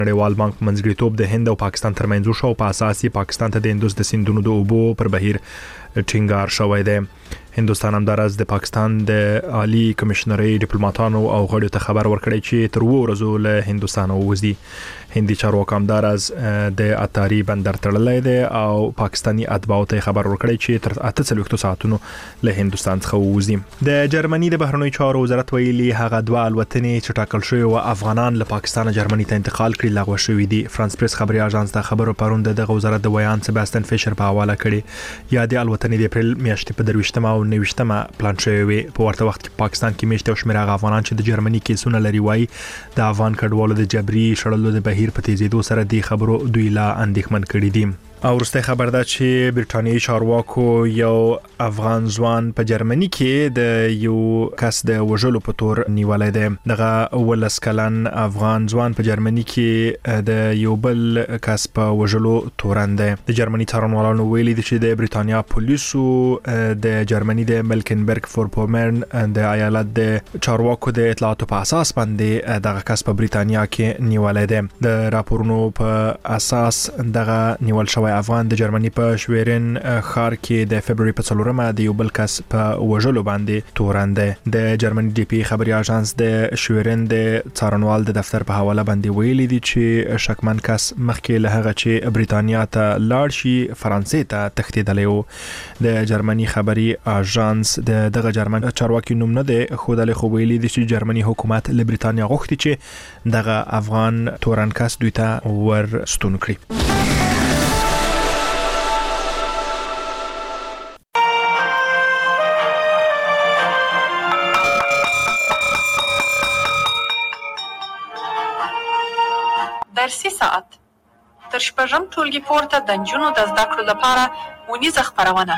نړیوال بانک منځګړیتوب د هند او پاکستان ترمنځ شو په اساس پاکستان ته د هندوس د سیندونو د اوبو پر بهیر ټینګار شوی دی. هندوستان همدارس د پاکستان د عالی کمشنري ډیپلوماټانو او غړو ته خبر ورکړی چې تر 2 ورځې له هندوستان ووزي. هندي چارواکو همدارس د اتاري بندر تړلې ده او پاکستاني اتباعو ته خبر ورکړی چې تر 48 ساعتونو له هندوستان څخه ووزي. د جرمني د بهرنیو چارو وزارت ویلي هغه 2 الوتنې چې ټاکل شوی او افغانان له پاکستان جرمني ته انتقال کړي لغوه شوې دي. فرانس پریس خبري اژانس د خبرو پروند د وزارت د ویان سباستن فیشر په حواله کړي. یا د الوتنې د اپریل میاشتې په 23 او 29 پلان شوی وي. په ورته وخت کې پاکستان کې میشته او شمیر افغانان چې د جرمني کې سونه لري وای د افغان کډوالو د جبري شړلو د بهیر په تیزیدو سره د خبرو دوی لا اندېښمن کړي دي. او ورسته خبر ده چې برټانیې چارواکو یو افغان ځوان په جرمني کې د یو کس د وژلو په تور نیولای دی. دغه ولس کلن افغان ځوان په جرمني کې د یو بل کس په وژلو تورن دی. د جرمني څارنوالانو ویلي دي چې د برټانیا پولیسو د جرمني د ملکنبرګ فورپومرن د ایالت د چارواکو د اطلاعاتو په اساس باندې دغه کس په برټانیا کې نیولای دی. د راپورونو په اساس دغه نیول شوی افغان د جرمني په شویرن ښار کې د فبرवरी په 4مه د یو بل کس په وژلو باندې تورن دی. د جرمني ډي پی خبري اژانس د شویرن د څارنوال د دفتر په حواله باندې ویلي دي چې شکمن کس مخکې له هغه چې برټانیا ته لاړ شي فرانسې ته تښتیدلی و. د جرمني خبري اژانس دغه جرمن چارواکي نوم نه دی خودل خو ویلي دي چې جرمني حکومت له برټانیا غوښتي چې دغه افغان تورن کس دوی ته ورستون کړي. درسي ساعت تر شپږم ټولګي پورته د نجونو د زده کړو لپاره ونیزه خپرونه.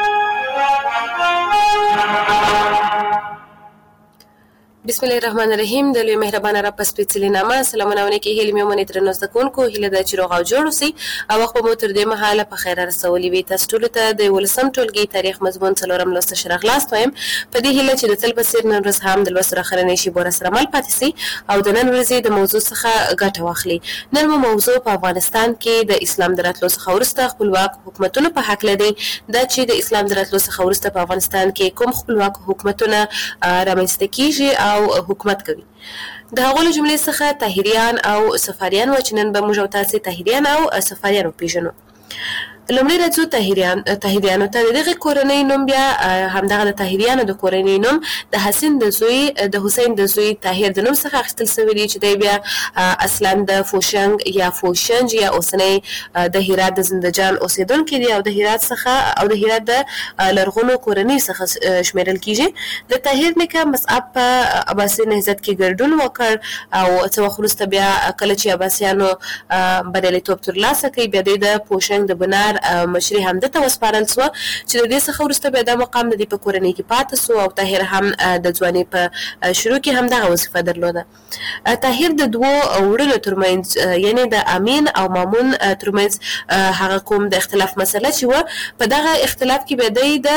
بسم الله الرحمن الرحیم. د لوی مهربان رب په سپېڅلي نامه سلامونه ونکي هیله مې ومنې درنو زده کوونکو هیله ده چې روغ او جوړ اوسئ او وخت به مو تر دې مهاله په خیر رسولي وي. تاسو ټولو ته د 18م ټولګي تاریخ مضمون 4م لوست ښه راغلاست وایم په دې هیله چې د تل په څېر نن ورځ هم د لوست راخرنۍ شي بور سره مل پاتې سي او د نن ورځې د موضوع څخه ګټه واخلي. نن مو موضوع په افغانستان کې د اسلام د راتلو څخه وروسته خپلواک حکومتونو په حق لدی دا چې د اسلام د راتلو څخه وروسته په افغانستان کې کوم خپلواک حکومتونه رامنځته کیږي او حکومت کوي. د هغو له جملې څخه طاهریان او صفاریان و چې نن به موږ او تاسې طاهریان او صفاریان وپېژنو. لومړی راځو طاهریانو ته. د دغې کورنۍ نوم بیا همدغه د طاهریانو د کورنۍ نوم د حسین د حسین د زوی طاهر د نوم څخه اخیستل شوی دی چې دی بیا اصلا د فوشنګ یا فوشنج یا اوسنۍ د هرات د زندجان اوسیدونکی دی او د هرات څخه او د هرات د لرغونو کورنۍ څخه شمیرل کیږي. د طاهر نیکه مصعب په عباسي نهضت کې ګډون وکړ او څه وخت وروسته بیا کله چې عباسیانو بریالیتوب ترلاسه کړ بیا د فوشنګ د بنار مشري هم دته وسپارل سو چې د دې څخه وروسته بیا د مقام د په کورنۍ کې پاتې سو او طاهر هم د ځواني په شروع کې هم دغه وظیفه درلوده. طاهر د دوو وړو ترمنځ یعنی د امین او مامون ترمنځ هغه کوم د اختلاف مسله چې و په دغه اختلاف کې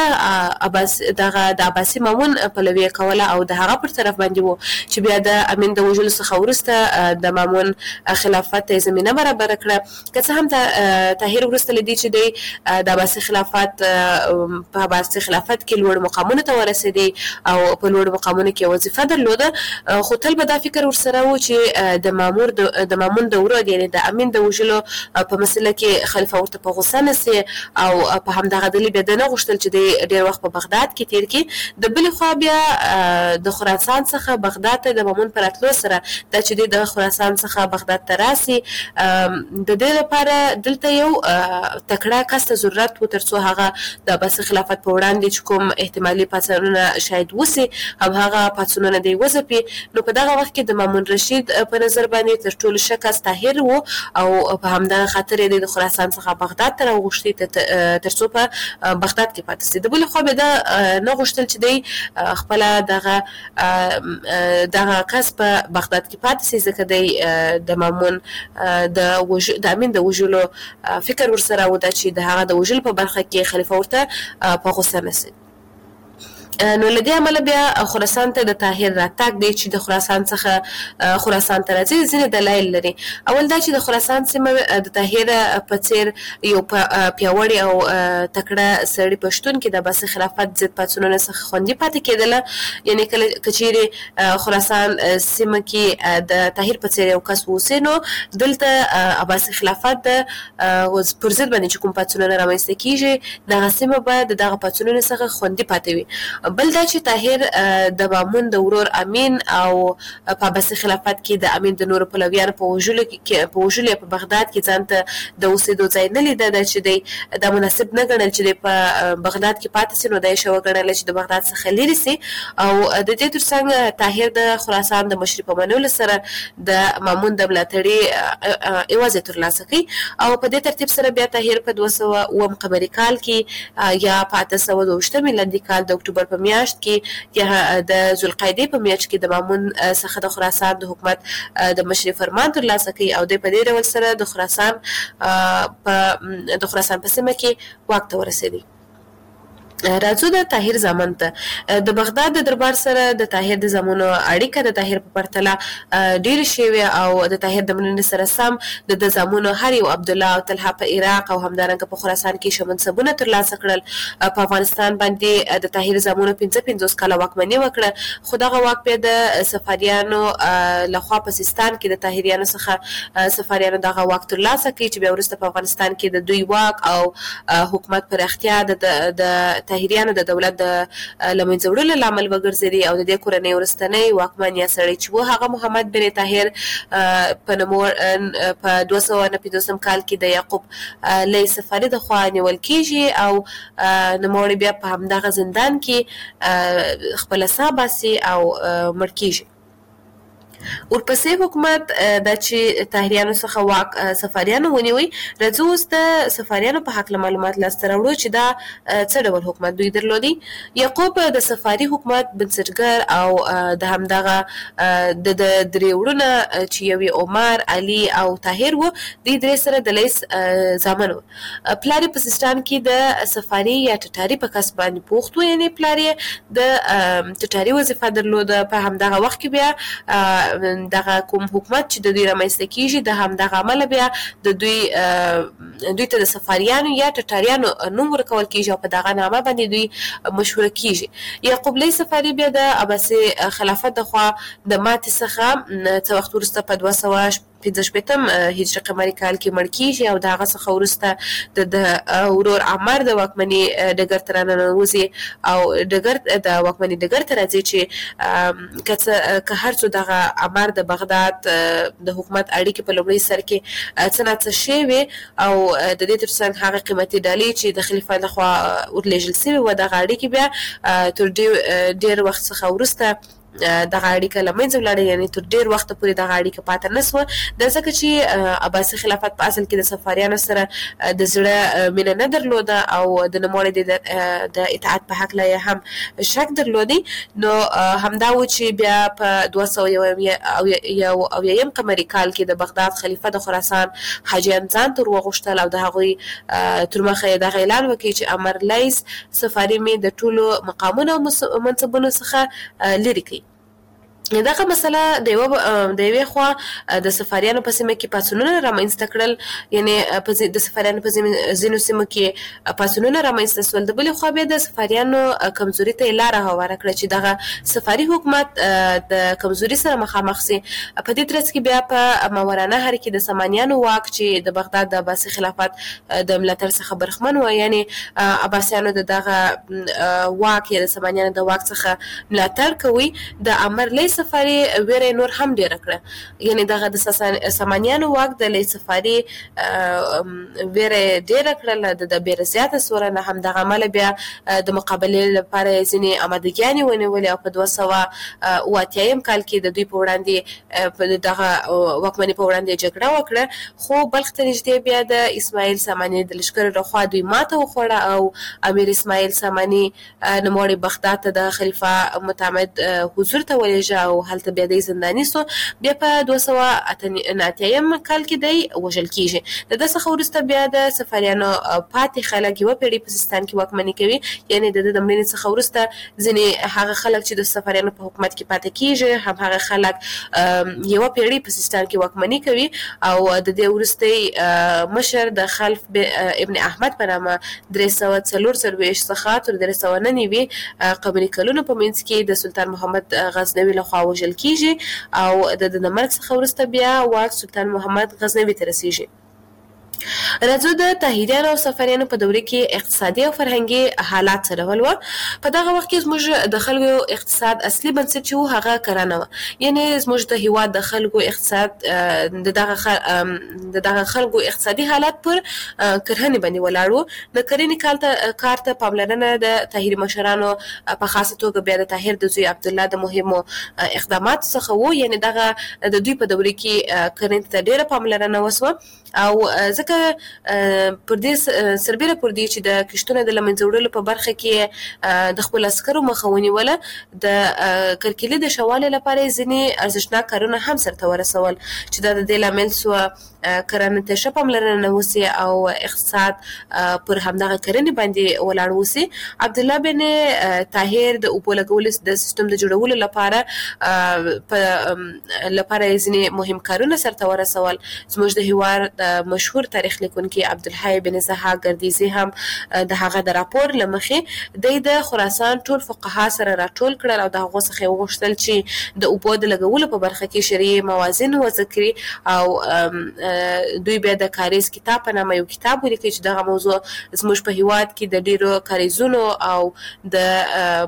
به د عباسي مامون پلوي کوله او د هغه پر طرف باندې وو چې بیا د امین د وژلو څخه وروسته د مامون خلافت ته زمينه برابر کړه. که څه هم طاهر وروسته لیدي چې د عباسي خلافت په عباسي خلافت کې لوړ مقامونو ته ورسېدي او په لوړ مقامونو کې وظیفه درلوده خو تل به دا فکر ورسره و چې د مامون د ورور یعنی د امین د وژلو په مسله کې خلیفه ورته په غوسه نسي او په همدغه دلیل به نه غوښتل چې د ډیر وخت په بغداد کې تیر کړي. د بل خوا بیا د خراسان څخه بغداد ته د مامون پر راتلو سره دا چې د خراسان څخه بغداد ته راسي د دې لپاره دلته یو تکړه کس ته ضرورت و ترڅو هغه د عباسي خلافت په وړاندې چې کوم احتمالي پاڅونونه شاید وسي او هغه پاڅونونه دی وځپي. نو په دغه وخت کې د مامون رشید په نظر باندې تر ټولو ښه کس طاهر و او په همدغه خاطر یې د خراسان څخه بغداد ته راوغوښتي ترڅو په بغداد کې پاتې سي. د بل خوا به دا نه غوښتل چې دی خپل دغه کس په بغداد کې پاتې سي ځکه دی د مامون د امین د وژلو فکر ورسره و دا چې د هغه د وژل په برخه کې خلیفه ورته په غوسه نسي. نو لدې عمله بیا خراسان ته د طاهر راتګ دی چې د خراسان څخه خراسان ته راځي ځینې دلایل لري. اول دا چې د خراسان سیمه د طاهر په څیر یو پیاوړی او تکړه سړي پښتون کې د عباسي خلافت ضد پاڅونونو څخه خوندي پاتې کېدله. یعنې کله که چیرې خراسان سیمه کې د طاهر په څیر یو کس واوسي نو دلته عباسي خلافت د پر ضد باندې چې کوم پاڅونونه رامنځته کېږي دغه سیمه به د دغه پاڅونونو څخه خوندي پاتې وي. بل دا چې طاهر د مامون د ورور امین او په عباسي خلافت کې د امین د نورو پلویانو په وژلو په بغداد کې ځان ته د اوسېدو ځای نه لیده ده چې دی دا مناسب نه ګڼل چې دی په بغداد کې پاتې سي نو دا یې ښه وګڼله چې د بغداد څخه لرې سي. او د دې ترڅنګ طاهر د خراسان د مشري په منلو سره د مامون د ملاتړي ایوازې ترلاسه کوي. او په دې ترتیب سره بیا طاهر په 200 قمري کال کې یا په 1822 میلادي کال د اکتوبر په میاشت کې یا د ذوالقعدې په میاشت کې د مامون څخه د خراسان د حکومت د مشري فرمان ترلاسه کوي او د په دې ډول سره د خراسان په سیمه کې واک ته ورسېدي. راځو د طاهر زامن ته. د بغداد د دربار سره د طاهر د زامنو اړیکه د طاهر په پرتله ډېرې شوې او د طاهر د مړینې سره سم د زامنو هر یو عبدالله او طلحه په عراق او همدارنګه په خراسان کې ښه منصبونه ترلاسه کړل. په افغانستان باندې د طاهر زامنو 55 کاله واکمني وکړه خو دغه واک بیا د صفاریانو لخوا په سیستان کې د طاهریانو څخه صفاریانو دغه واک ترلاسه کړي چې بیا وروسته په افغانستان کې د دوی واک او حکومت پراختیا د طاهریانو د دولت د لمنځه وړلو لامل وګرځېدي او د دې کورنۍ وروستنی واکمن یا سړی چې و هغه محمد بن طاهر په نوموړ په 259 کال کې د یعقوب لوی صفاري د خوا نیول کېږي او نوموړی بیا په همدغه زندان کې خپله ساه باسي او مړ کېږي. ورپسې حکومت دا چې طاهریانو څخه واک صفاریانو ونیوي. راځو اوس د صفاریانو په هکله معلومات لاسته راوړو چې دا څه ډول حکومت دوی درلودي. یعقوب د صفاري حکومت بنسټګر او د همدغه د درې وروڼه چې یو یې عمر علي او طاهر و دوی درې سره د لیس زامن و. پلار یې په سیستان کې د صفاري یا ټټاري په کسب باندې پوخت و. یعنې پلار یې د ټټاري وظیفه درلوده. په همدغه وخت کې بیا دغه کوم حکومت چې د دوی رامنځته کېږي د همدغه عمله بیا د دوی ته د صفاریانو یا ټټاریانو نوم ورکول کېږي او په دغه نامه باندې دوی مشهوره کېږي. یعقوب لوی صفاري بیا د عباسي خلافت د خوا د ماتې څخه څه وخت وروسته په 255 هجري قمري کال کې مړ کېږي او د هغه څخه وروسته د ورور عمر د واکمني ډګر ته راننوځي او د واکمني ډګر ته راځي چې که هر څو دغه عمر د بغداد د حکومت اړیکې په لومړي سر کې څه نه څه شوې او د دې ترڅنګ هغه قیمتي ډالۍ چې د خلیفه لخوا ورلېږل سوې وه دغه اړیکې بیا تر ډېر وخت څخه وروسته دغه اړیکه له منځه ولاړه. یعنې تر ډېر وخته پورې دغه اړیکه پاته نه سوه. دا ځکه چې عباسي خلافت په اصل کې د صفاریانو سره د زړه مینه نه درلوده او د نوموړي د اطاعت په هکله یې هم شک درلودی. نو همدا و چې بیا په 201 قمري کال کې د بغداد خلیفه د خراسان حاجیان ځان ته وغوښتل او د هغوی تر مخه یې دغه اعلان وکړي چې امر لیس صفاري مې د ټولو مقامونو او منصبونو څخه لرې کړي. دغه مسله د یوې خوا د صفاریانو په سیمه کې پاڅونونه رامنځته کړل. یعنې د صفاریانو په ځینو سیمو کې پاڅونونه رامنځته سول. د بلې خوا بیا د صفاریانو کمزوري ته یې لاره هواره کړه چې دغه صفاري حکومت د کمزوري سره مخامخ سي. په دې ترڅ کې بیا په ماوراء نهر کې د سامانیانو واک چې د بغداد د عباسي خلافت د ملاتړ څخه برخمن و. یعنې عباسیانو د دغه واک یا د سامانیانو د واک څخه ملاتړ کوي. د امر لیس صفاري ویره نور هم ډیره کړه. یعنې دغه د سامانیانو واک د لیس صفاري ویره ډیره کړله د ډیره زیاته سوره نه. همدغه عمله بیا د مقابلې لپاره ځینې امادګیانې ونیولې او په 288 کال کې د دوی په وړاندې دغه واکمنۍ په وړاندې جګړه وکړه. خو بلخ ته نږدې بیا د اسماعیل ساماني د لښکر لخوا دوی ماته وخوړه او امیر اسماعیل ساماني نوموړی بغداد ته د خلیفه متعمد حضور ته ولېږه او هلته بیا د زنداني سو. بیا په 289 کال کې دی وژل کیږي. د دغه څخه وروسته بیا د صفاریانو پاتې خلک یو پیړۍ په سیستان کې واکمني کوي. یعنی د مړینې څخه وروسته ځینې هغه خلک چې د صفاریانو په حکومت کې پاتې کیږي هم هغه خلک یو پیړۍ په سیستان کې واکمني کوي. او د دې وروسته مشر د خلف ابن احمد په نامه 344 څخه تر 399 قبل کلونو په منځ کې د سلطان محمد غزنوي لخوا وژل کیږي او د مرګ څخه وروسته بیا واک سلطان محمد غزنوي ته رسیږي. راځو د طاهریانو او صفاریانو په دوره کې اقتصادي او فرهنګي حالات څه ډول وو. په دغه وخت کې زموږ د خلکو اقتصاد اصلي بنسټ چې و هغه کرنه و. یعنی زموږ د هیواد د خلکو اقتصاد د دغه خلکو اقتصادي حالات پر کرهنې باندې ولاړ و. د کرنې کار ته پاملرنه د طاهري مشرانو په خاصه توګه بیا د طاهر د زوی عبد الله د مهمو اقدامات څخه و. یعنی دغه د دوی په دوره کې کرنې ته ډیره پاملرنه وسوه او ځکه پر دې سربېره پر دې چې د کشتونو د لمنځه وړلو په برخه کې د خپل عسکرو مخه ونیوله، د کرکیلې د شوالي لپاره ځینې ارزښتناک کارونه هم سرته ورسول چې دا د دې لامل سوه کرنې ته ښه پاملرنه وسي او اقتصاد پر همدغه کرنې باندې ولاړ وسي. عبدالله بن طاهر د اوبو لګولو د سیستم د جوړولو لپاره ځینې مهم کارونه سرته ورسول. زموږ د هیواد مشهور تاریخ لیکونکی عبدالحی بن زحاک ګردیزي هم د هغه د راپور له مخې د خراسان ټول فقها سره راټول کړل او د هغو څخه یې وغوښتل چې د اوبو د لګولو په برخه کې شرعي موازین وضع کړي او دوی بیا د کاریز کتاب په نامه یو کتاب ولیکي چې دغه موضوع زموږ په هیواد کې د ډیرو کاریزونو او د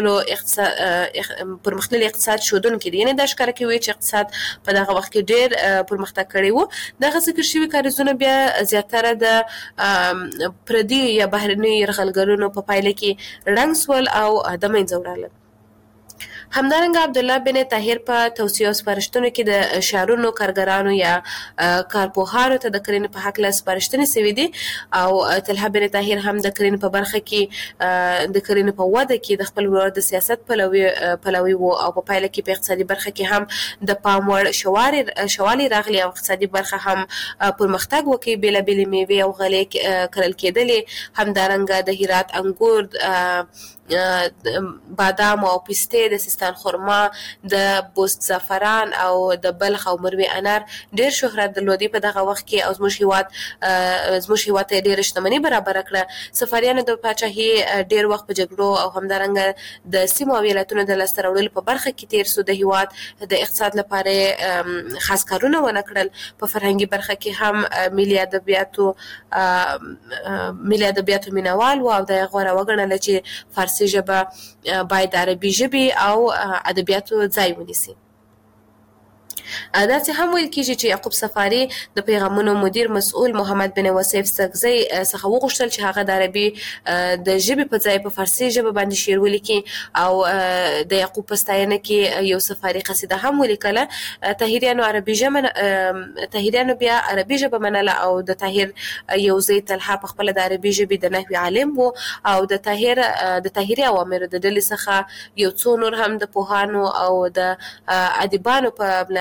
پرمختللي اقتصاد ښودونکی دی. یعنې دا ښکاره کوي چې اقتصاد په دغه وخت کې ډیر پرمختګ کړی و. دغه ذکر شوي کاریزونه بیا زیاتره د پردي یا بهرني یرغلګرونو په پایله کې ړنګ سول او د منځه وړل. همدارنګه عبدالله بن طاهر په توصیو سپارښتنو کې د شعرونو کارګرانو یا کارپوهانو ته د کرنې په هکله سپارښتنې سوي دي او طلحه بن طاهر هم د کرنې په برخه کې د کرنې په وده کې د خپل ورور د سیاست پلوي و او په پایله کې په اقتصادي برخه کې هم د پام وړ شوالي راغلي او اقتصادي برخه هم پرمختګ وکړي. بېلابېلې میوې او غلې کرل کېدلې. همدارنګه د هرات انګور، بادام او پستې، د سیستان خرما، د بوست زعفران او د بلخ او مروې انار ډیر شهرت درلودي په دغه وخت کې او زموږ هیواد ته ډیره شتمني برابره کړه. صفاریانو د پاچاهي ډیر وخت په جګړو او همدارنګه د سیمو او ولایتونو د لاسته راوړلو په برخه کې تیر سو. د هیواد د اقتصاد لپاره خاص کارونه ونه کړل. په فرهنګي برخه کې هم ملي ادبیاتو مینوال و او د غوره وګڼله چې فارسي ژبه باید د عربي ژبې او ادبیاتو ځای ونیسي. داسې هم ویل کېږي چې یعقوب صفاري د پیغامونو مدیر مسؤل محمد بن وصیف سکزی څخه وغوښتل چې هغه د عربي د ژبې په ځای په فارسي ژبه باندې شعر ولیکي او د یعقوب په ستاینه کې یو صفاري قصیده هم ولیکله. طاهریانو بیا عربي ژبه منله او د طاهر یو زوی طلحه په خپله د عربي ژبې د نحوي عالم و او د طاهري اوامرو د ډلې څخه یو څو نور هم د پوهانو او د ادیبانو په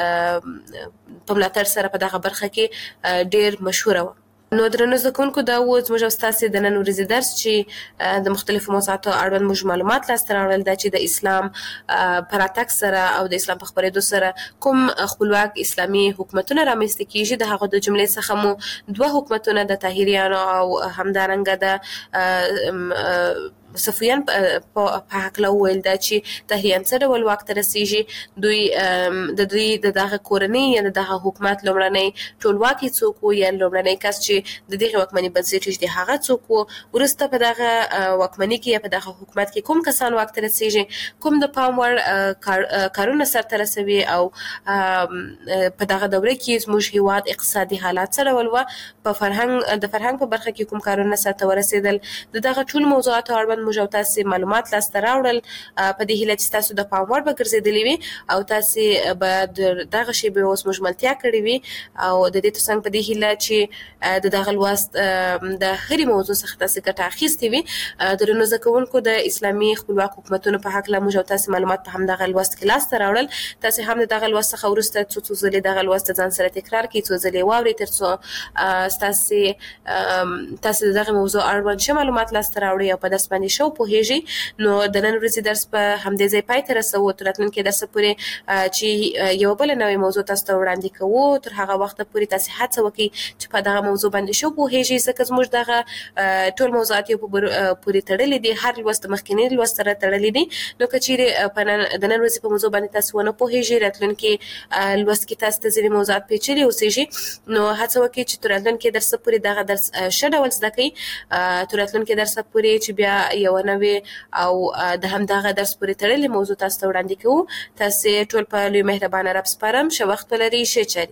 ملاتړ سره په دغه برخه کې ډیر مشهوره و. نو درنو زده کوونکو، دا و زموږ او ستاسې د نن ورځې درس چې د مختلفو موضوعاتو اړوند موږ معلومات لاسته راوړل. دا چې د اسلام په راتګ سره او د اسلام په خپرېدو سره کوم خپلواک اسلامي حکومتونه رامنځته کېږي. د هغو د جملې څخه مو 2 حکومتونه د طاهریانو او همدارنګه د صفویان په هکله وویل دا چې طاهریان څه ډول واک ته رسېږي. دوی د دغه کورنۍ یا د دغه حکومت لومړنی ټولواکي څوک و یا لومړنی کس چې د دغې واکمني بنسټ دی هغه څوک و. وروسته په دغه واکمني کې یا په دغه حکومت کې کوم کسان واک ته رسېږي، کوم د پام وړ کارونه سرته رسوي او په دغه دوره کې زموږ هیواد اقتصادي حالات څه ډول وه، د فرهنګ په برخه کې کوم کارونه سرته ورسېدل. د دغه ټول موضوعاتو اړوند ژوند موږ او تاسو معلومات لاسته راوړل په دې هیله چې تاسو د پام وړ به ګرځېدلي وي او تاسو به دغه شی به اوس موږ ملتیا کړی وي او د دې ترڅنګ په دې هیله چې د دغه لوست د هرې موضوع څخه تاسو ګټه اخیستې وي. درنو زده کوونکو د اسلامي خپلواک حکومتونو په حق له موږ او تاسو معلومات په همدغه لوست کې لاسته راوړل. تاسو هم د دغه لوست څخه وروسته څو ځلې دغه لوست ځان سره تکرار کړئ، څو ځلې واورئ ترڅو تاسو دغه موضوع اړوند څه معلومات لاسته راوړئ او په داس باندې شو پوهیږئ. نو د نن ورځې درس په همدې ځای پای ته رسوو، تر راتلونکي درس پورې چې یو بل نوې موضوع تاسو ته وړاندې کوو. تر هغه وخت پورې تاسو هڅه وکړئ چې په دغه موضوع باندې شو پوهیږئ، ځکه زموږ دغه ټول موضوعات یو پورې تړلي دي، هر لوست مخکینی لوست سره تړلي دي. نو که چیرې په د نن ورځې په موضوع باندې تاسو ونه پوهیږئ، راتلونکي لوست کې تاسو ته ځینې موضوعات پیچلي اوسېږي، نو هڅه وکړئ چې تر راتلونکي درس پورې دغه درس ښه ډول زده کړئ. تر راتلونکي درس پورې چې بیا یو نوې او د همدغه درس پورې تړلې موضوع تاسو ته وړاندې کوو. تاسو ټول په لوی مهربانه رب سپارم. ښه وخت ولرئ، ښه چارې.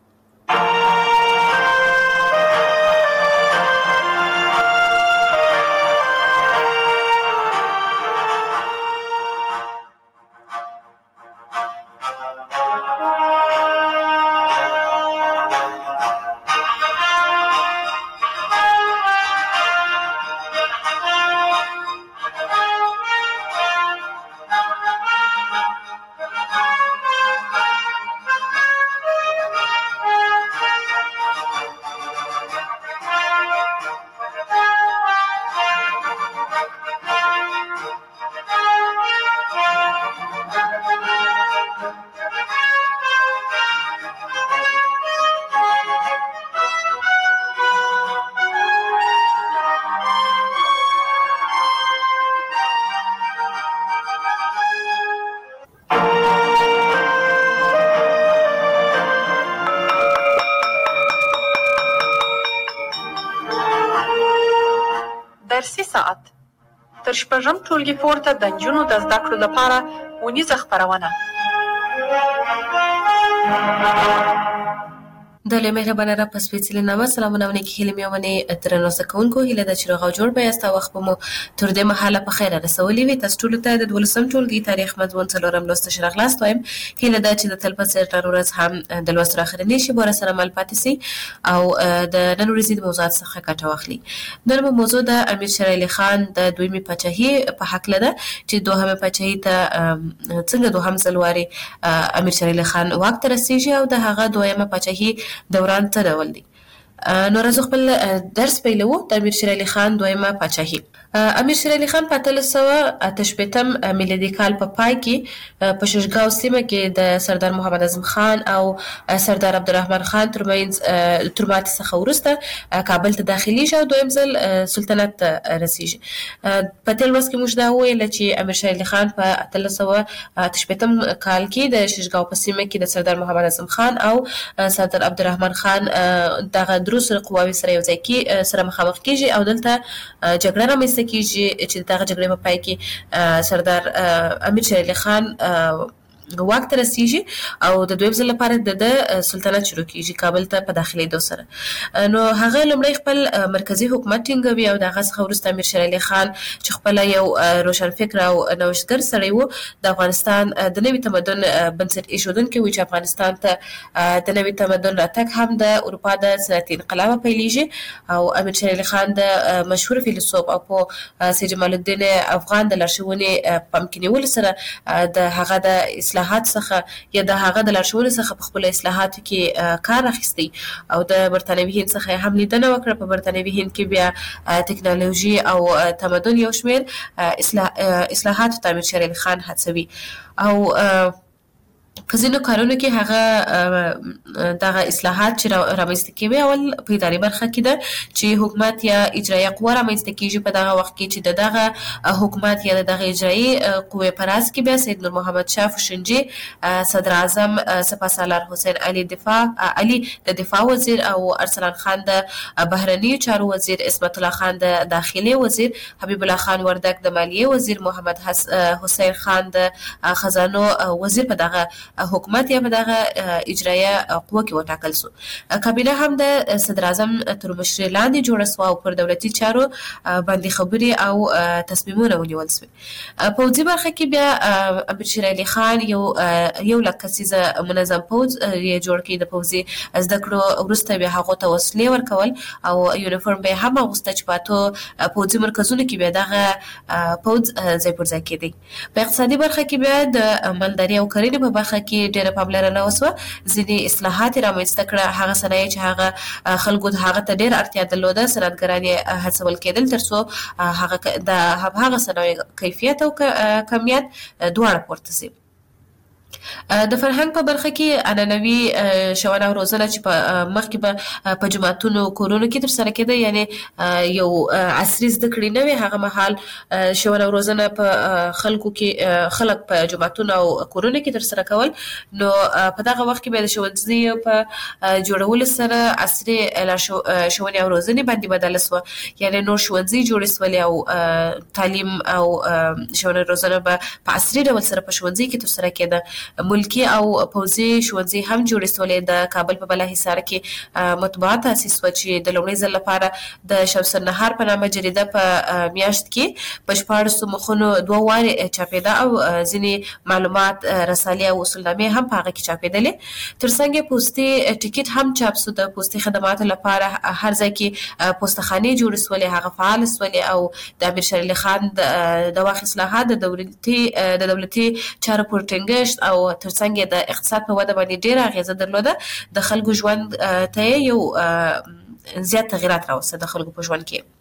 درسي ساعت تر شپږم ټولګي پورته د نجونو د زده کړو لپاره ونیزه خپرونه. د لوی مهربانه رب په سپېڅلي نامه سلامونه ونې کې هیلې مې ونې درنو زده کوونکو، هیله ده چې روغ او جوړ به یاست او وخت به مو تر دې مهاله په خیره رسولی وي. تاسو ټولو ته د 12م ټولګي تاریخ مضمون څلورم لوست ښه راغلاست وایم. هیله ده چې د تل په څېر نن ورځ هم د لوست اخرنۍ شېبو راسره مل پاتې سئ او د نن ورځې د موضوعات څخه ګټه واخلئ. نن به موضوع د امیر شېر علي خان د دویمې پاچاهۍ په هکله ده چې دوهمې پاچاهۍ ته څنګه دوهم ځل وارې امیر شېر علي خان واک ته رسېږي او د هغه دویمه پاچاهۍ دوران څه ډول دی. نو راځو خپل درس پیلوو. د امیر شېر علي خان دویمه پاچاهۍ. امیر شېر علي خان په 1888 میلادي کال په پای کې په ششګاو سیمه کې د سردار محمد اعظم خان او سردار عبدالرحمن خان ترمنځ تر ماتې څخه وروسته کابل ته داخليږي او دویم ځل سلطنت ته رسیږي. په تېر لوست کې موږ دا وویل چې امیر شېر علي خان په 1888 کال کې د ششګاو په سیمه کې د سردار محمد اعظم خان او سردار عبدالرحمن خان دغه درو سره قواوې سره یو ځای سره مخامخ کېږي او دلته جګړه رامنځته کېږي چې دغه جګړې په پای کې سردار امیر شېر علي خان واک ته رسیږي او د دویم ځل لپاره د سلطنت شروع کېږي کابل ته په داخلېدو سره. نو هغه لومړی خپل مرکزي حکومت ټینګوي او د هغه څخه وروسته امیر شېر علي خان چې خپله یو روشنفکر او نوښتګر سړی و، د افغانستان د نوي تمدن بنسټ ایښودونکی و چې افغانستان ته د نوي تمدن راتګ هم د اروپا د صنعتي انقلاب پیلېږي او امیر شېر علي خان د مشهور فیلسوف او په سید جمال الدین افغان د لارښوونې پام کې نیولو سره د هغه د اصلاحات څخه یا د هغه د لارښوونې څخه په خپل اصلاحاتو کې کار اخیستی او د برتانوي هند څخه هم لیدنه وکړه. په برتانوي هند کې بیا ټکنالوژي او تمدن یو شمېر اصلاحاتو ته امیر شېر علي خان هڅوي او په ځینو کارونو کې هغه دغه اصلاحات چې رامنځته کوي اول په اداري برخه کې ده چې حکومت یا اجرایه قوه رامنځته کېږي. په دغه وخت کې چې د دغه حکومت یا د دغه اجرایي قوې په راس کې بیا سید نور محمد شاه فوشنجي صدر اعظم سپهسالار حسین علي د دفاع وزیر او ارسلان خان د بهرنیو چارو وزیر، عصمت الله خان د داخلي وزیر، حبیب الله خان وردک د مالیې وزیر، محمد حسین خان د خزانو وزیر په دغه حکومت یا په دغه اجرایه قوه کې وټاکل سو. کابینه هم د صدر اعظم تر مشرۍ لاندې جوړه سوه او پر دولتي چارو باندې خبرې او تصمیمونه ونیول سوې. پوځي برخه کې بیا امیر شیر علي خان یو لک کسیزه منظم پوځ یې جوړ کړي. د پوځي زده کړو وروسته بیا هغو ته وسلې ورکول او یونیفورم به هم اغوسته چې په اتو پوځي مرکزونو کې بیا دغه پوځ ځای پر ځای کېدی. په اقتصادي برخه کې بیا د مالدارۍ او کرنې په برخه کې ډېره پاملرنه وسوه. ځینې اصلاحات یې رامنځته کړه. هغه صنایع چې هغه خلکو هغه ته ډېره اړتیا درلوده صنعتګران یې هڅول کېدل تر څو هغه صنایع کیفیت او کمیت دواړه پورته شي. د فرهنګ په برخه کې عنعنوي ښوونه او روزنه چې په مخکې به په جوماتونو کورونو کې ترسره کېده، یعنې یو عصري زده کړې نه وې، هغه مهال ښوونه او روزنه په خلکو کې خلک په جوماتونو او کورونو کې ترسره کول. نو په دغه وخت کې به د ښوونځیو په جوړولو سره عصري ښوونې او روزنې باندې بدله سوه، یعنې نور ښوونځي جوړې سولې او تعلیم او ښوونه روزنه به په عصري ډول سره په ښوونځي کې ترسره کېده. ملکی او پوځي ښوونځي هم جوړې سولې. د کابل په بله حصار کې مطبوعات تاسیس شوه چې د لومړي ځل لپاره د شمس النهار په نامه جریده په میاشت کې په 14 مخونو 2 وارې چاپېده او ځینې معلومات رسالې او اصولنامې هم په هغه کې چاپېدلې. ترڅنګ پوستي ټیکټ هم چاپ سو. د پوستي خدماتو لپاره هر ځای کې پوستخانې جوړې سولې، هغه فعال سولې او د امیر شیر علي خان د واک اصلاحات د دولتي چارو پر ټینګښت او ترڅنګ د اقتصاد په وده باندې ډېره اغیزه درلوده. د خلکو ژوند ته یو زیات تغیرات راوسته د خلکو په ژوند کې.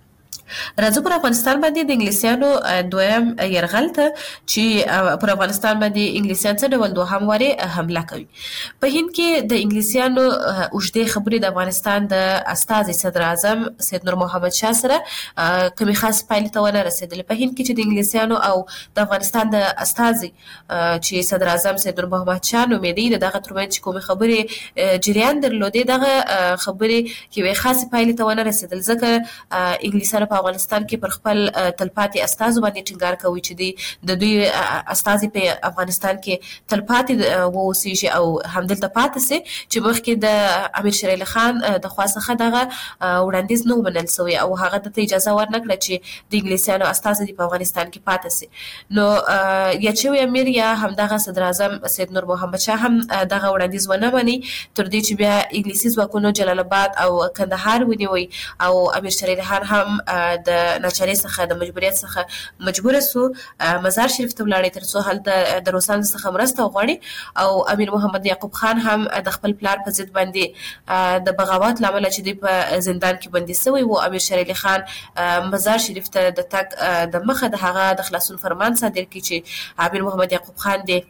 راځو پر افغانستان باندې د انګلیسیانو دویم یرغل ته چې پر افغانستان باندې انګلیسیان څه ډول دوهم وارې حمله کوي. په هند کې د انګلیسیانو اوږدې خبرې د افغانستان د استازي صدر اعظم سید نور محمد شاه سره کومې خاص پایلې ته ونه رسېدلې. په هند کې چې د انګلیسیانو او د افغانستان د استازي چې صدر اعظم سید نور محمد شاه نومېدی د دغه ترمنځ چې کومې خبرې جریان درلودې، دغه خبرې یوې خاصې پایلې ته ونه رسېدل، ځکه انګلیسیانو په افغانستان کې پر خپل تلپاتې استازو باندې ټینګار کوي چې د دوی استازي په افغانستان کې تلپاتې واوسیږي او همدلته پاتې سي، چې مخکې د امیر شیر علي خان د خوا څخه دغه وړاندیز نه ومنل سوی او هغه ته اجازه ورنکړه چې د انګلیسیانو استازي په افغانستان کې پاتې سي. نو یا چې امیر یا همدغه صدر اعظم سید نور محمد شاه هم دغه وړاندیز ونه مني تر دې چې بیا انګلیسي ځواکونو جلال آباد او کندهار ونیوي او امیر شیر علي خان هم د ناچارۍ څخه د مجبوریت څخه مجبور سو مزار شریف ته ولاړی تر څو هلته د روسانو څخه مرسته وغواړي. او امیر محمد یعقوب خان هم د خپل پلار په ضد باندې د بغاوت لامل چې دی په زندان کې بندي سوی و، امیر شیر علي خان مزار شریف ته د تګ د مخه د هغه د خلاصون فرمان صادر کړي چې امیر محمد یعقوب خان دی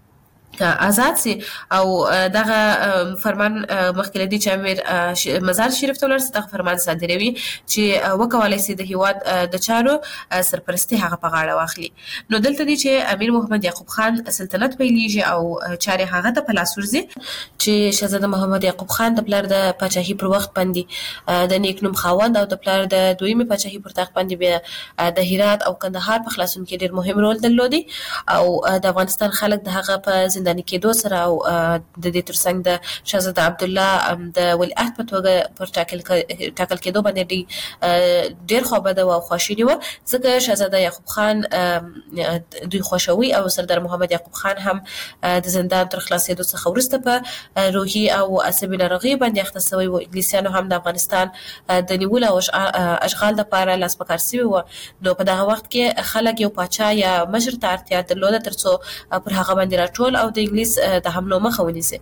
آزاد سي. او دغه فرمان مخکې لدی چې امیر مزار شریف ته ولر دغه فرمان صادروي چې وکولای سي د هیواد د چارو سرپرستی هغه په غاړه واخلي. نو دلته دی چې امیر محمد یعقوب خان سلطنت پیلېږي او چارې هغه ته په لاس ورځي چې شهزاده محمد یعقوب خان د پلار د پاچاهي پر وخت باندې د نیک نوم خاوند او د پلار د دویمه پاچاهي پر تخت باندې بیا د هرات او کندهار په خلاصون کې ډېر مهم رول درلودي او د افغانستان خلک د هغه په زنداني کېدو سره او د دې ترڅنګ د شهزاده عبدالله د ولیعهد په توګه پر ټاکل کېدو باندې ډېر خوابده او خواشیني وه، ځکه شهزاده یعقوب خان دوی خوښوي او سردار محمد یعقوب خان هم د زندان تر خلاصېدو څخه وروسته په روحي او عصبي ناروغۍ باندې اخته سوی و. انګلیسیانو هم د افغانستان د نیولو او اشغال لپاره لاس په کار سوي وه. نو په دغه وخت کې خلک یو پاچا یا مشر ته اړتیا درلوده تر څو پر هغه باندې راټول او د انګلیس د حملو مخه ونیسي.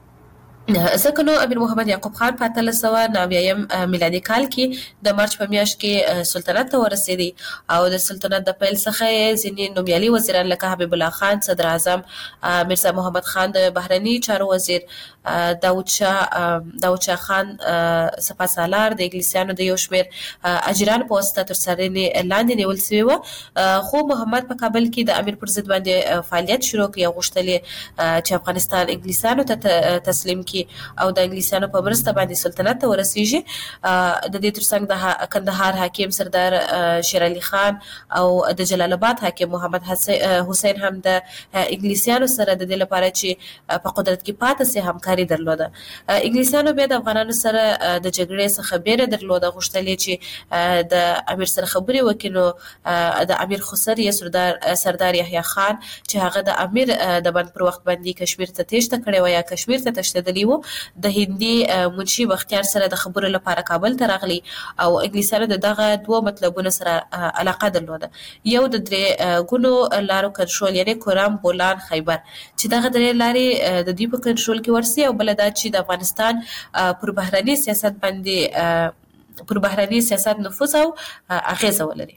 ځکه نو امیر محمد یعقوب خان په 1890 میلادي کال کې د مارچ په میاشت کې سلطنت ته ورسېدی او د سلطنت د پیل څخه یې ځینې نومیالي وزیران لکه حبیب الله خان صدر اعظم، میرزا محمد خان د بهرني چارو وزیر، داود شاه خان سپاه سالار د انګلیسیانو د یو شمېر اجران په واسطه تر څارنې لاندې نیول سوي وه. خو محمد په کابل کې د امیر پر ضد باندې فعالیت شروع کړي او غوښتل چې افغانستان انګلیسیانو ته تسلیم کړي کې او د انګلیسانو په مرسته باندې سلطنت ته ورسیږي. د دې ترڅنګ د کندهار حاکم سردار شیر علي خان او د جلال آباد حاکم محمد حسین هم د انګلیسانو سره د دې لپاره چې په قدرت کې پاتې سي همکاري درلوده. انګلیسانو بیا د افغانانو سره د جګړې څخه بیره درلوده، غوښتل چې د امیر سره خبرې وکړي. نو د امیر خسر یا سردار یحیی خان چې هغه د امیر د بند پر وخت باندې کشمیر ته تېښته کړې و یا کشمیر ته تښتېدلی و، د هندي منشي بختیار سره د خبرو لپاره کابل ته راغلی او انګلیسانو د دغه دوه مطلبونو سره علاقه درلوده. یو د درې ګونو لارو کنټرول یعنی کورام، بولان، خیبر، چې دغه درې لارې د دوی په کنټرول کې ورسي او بل دا چې د افغانستان پر بهرني سیاست باندې پر بهرني سیاست نفوذ او اغیزه ولري.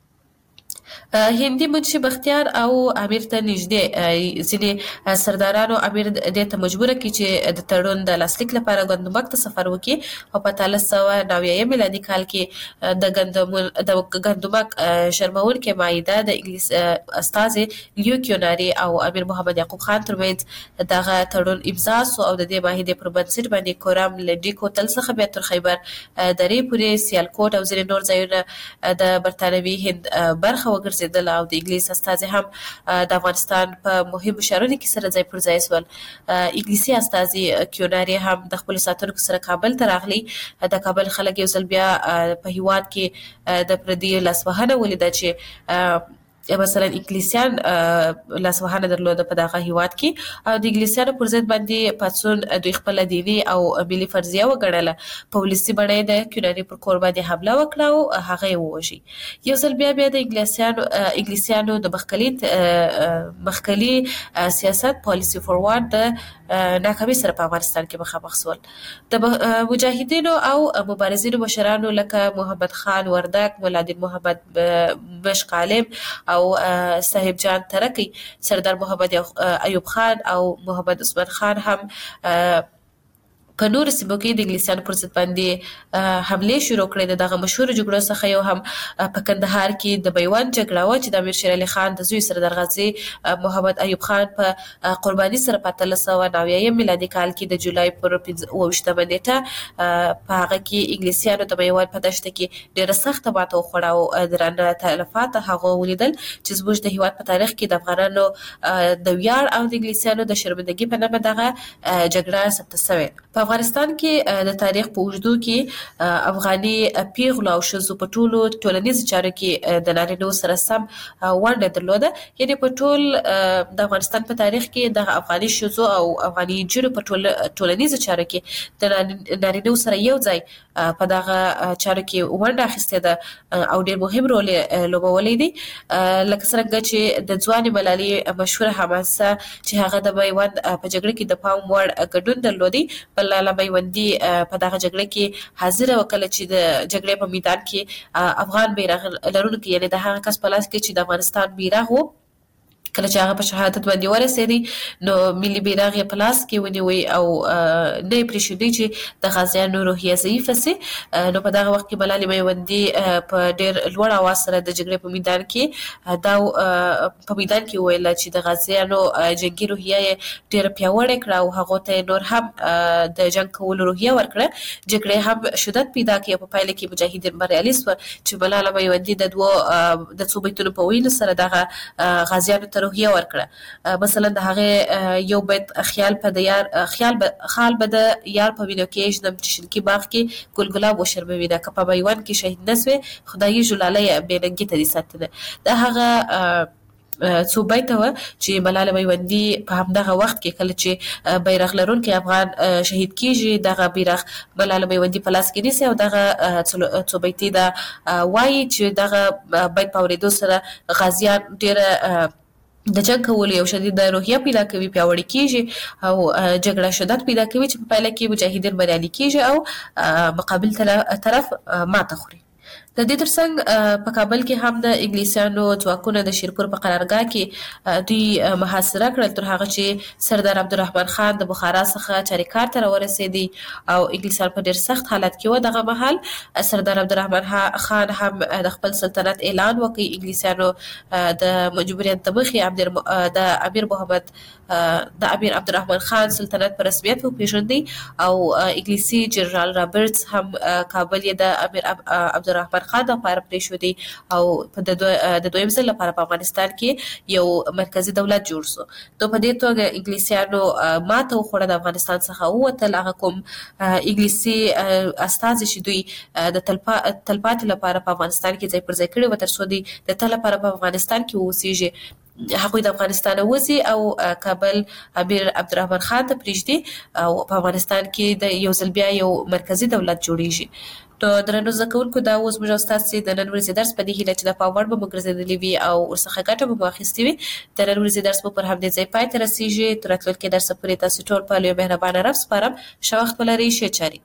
هندي منشي بختیار او امیر ته نږدې ځینې سردارانو امیر دې ته مجبور کړي چې د تړون د لاسلیک لپاره ګندمک ته سفر وکړي او په 1390 میلادي کال کې د ګندمک شرمونکې معاهده د انګلیس استازي لیو کیوناري او امیر محمد یعقوب خان ترمنځ دغه تړون امضا شو او د دې معاهدې پر بنسټ باندې کورام، لنډي کوتل څخه بیا تر خیبر درې پورې سیالکوټ او ځینې نور ځایونه د برتانوي هند برخه وګرځېدل او د انګلیس استازي هم د افغانستان په مهمو ښارونو کې سره ځای پر ځای شول. انګلیسي استازي کیوناري هم د خپلو ساتونکو سره کابل ته راغلی. د کابل خلک یو ځل بیا په هیواد کې د پردیو لاسوهنه ولیده چې مثلا انګلیسیان لاسوهنه درلوده په دغه هیواد کې او د انګلیسیانو پر ضد باندې پاڅون دوی خپل دیني او ملي فرضیه وګڼله. په ولسي بڼه د کیوناري پر کور باندې حمله وکړه او هغه یې ووژي. یو ځل بیا د انګلیسیانو د مخکلي سیاست پالیسي فوروارد د ناکامۍ سره په افغانستان کې مخامخ شول. د مجاهدینو او مبارزینو مشرانو لکه محمد خان وردک، مولادین محمد مشق عالم او صاحب جان ترکی، سردار محمد ایوب خان او محمد عثمان خان هم په نورو سیمو کې د انګلیسانو پر ضد باندې حملې شروع کړې. دغه مشهور جګړو څخه یو هم په کندهار کې د میوند جګړه وه چې د امیر شیر علي خان د زوی سردار غازي محمد ایوب خان په قرباني سره په 1390 میلادي کال کې د جولای پر 28 نیټه په هغه کې انګلیسیانو د میوند په دښته کې ډېره سخته ماته وخوړه او درانه تلفات هغه ولیدل چې زموږ د هیواد په تاریخ کې د افغانانو د ویاړ او د انګلیسیانو د شرمندګۍ په نامه دغه جګړه ثبت شوې. په افغانستان کې د تاریخ په اوږدو کې افغاني پیغلو او ښځو په ټولو ټولنیزو چارو کې د نارینه‌و سره سم ونډه درلوده. یعنې په ټول د افغانستان په تاریخ کې د افغاني ښځو او افغاني نجونو په ټولنیزو چارو کې د نارینه‌و سره یو ځای په دغه چارو کې ونډه اخیستې ده او ډېر مهم رول یې لوبولی دی. لکه څرنګه چې د ځوانې ملالۍ مشهوره حماسه چې هغه د میوند په جګړه کې د پام وړ ګډون درلودی. لاله میوندي په دغه جګړه کې حاضر وکړه چې د جګړې په میدان کې افغان بیرغ لرونکي یعنی د هغه کس په لاس کې چې د افغانستان بیرغ و، کله چې هغه په شهادت باندې ورسېدی نو ملي بیرغ یې په لاس کې ونیوی او نه یې پرېښودی چې د غازیانو روحیه ضعیفه سي. نو په دغه وخت کې ملالۍ میوندي په ډېر لوړ اواز سره د جګړې په میدان کې په میدان کې وویله چې د غازیانو جنګي روحیه یې ډېره پیاوړې کړه او هغو ته نور هم د جنګ کولو روحیه ورکړه. جګړې هم شدت پیدا کړي. په پایله کې مجاهدین بریالي شول چې ملاله میوندي د څو بیتونو په ویلو سره دغه غازیانو ته روحیه ورکړه. مثلا د هغه یو بیت خیال به د یار په وینو کې ژنم چې شینکي باغ کې ګل ګلاب وشرموي ده، که په میوند کې شهید نه سوې خدایي ژولاله بې ننګي ته دې ساتنه. د هغه څو بیته وه چې ملاله میوندي په همدغه وخت کې کله چې بیرغ لرونکی افغان شهید کیږي دغه بیرغ ملاله میوندي په لاس کې نیسي او دغه څو بیتې ده وایي چې دغه بیت په اورېدو سره غازیان ډېره د جنګ کولو یو شدید روحیه پیدا کوي، پیاوړي کیږي او جګړه شدت پیدا کوي چې په پایله کې مجاهدین بریالي کیږي او مقابل طرف ماته خوري. د دې ترڅنګ په کابل کې هم د انګلیسیانو ځواکونه د شیرپور په قرارګاه کې دوی محاصره کړل تر هغه چې سردار عبدالرحمن خان د بخارا څخه چاریکار ته ورسېدی او انګلیسیان په ډېر سخت حالت کې و. دغه مهال سردار عبدالرحمن خان هم د خپل سلطنت اعلان وکړ. انګلیسیانو د مجبوریت د مخې د امیر عبدالرحمن خان سلطنت په رسمیت وپېژندی او انګلیسي جنرال رابرټس هم کابل یې د امیر عبدالرحمن خان لپاره پرېښودی او د دویم ځل لپاره په افغانستان کې یو مرکزی دولت جوړ شو. نو په دې توګه انګلیسیانو ماته وخوړه، د افغانستان څخه ووتل. هغه کوم انګلیسي استازي چې دوی د تلپاتې لپاره په افغانستان کې ځای پر ځای کړي و تر څو دوی د تل لپاره په افغانستان کې واوسیږي، هغوی د افغانستان وځي او کابل امیر عبدالرحمن خان ته پرېږدي او په افغانستان کې د یو ځل بیا یو مرکزی دولت جوړیږي. نو درنو زده کوونکو، دا اوس موږ ستاسو د نن ورځې درس په دې هیله چې د پاور به مو ګرځېدلی وي او ورڅخه ګټه به مو اخیستې وي. د نن ورځې درس مو پر همدې ځای پای ته رسیږي. تر راتلونکي درسه پورې تاسو ټول په لوی مهربانه رب سپارم. ښه وخت ولرئ. ښې چارې.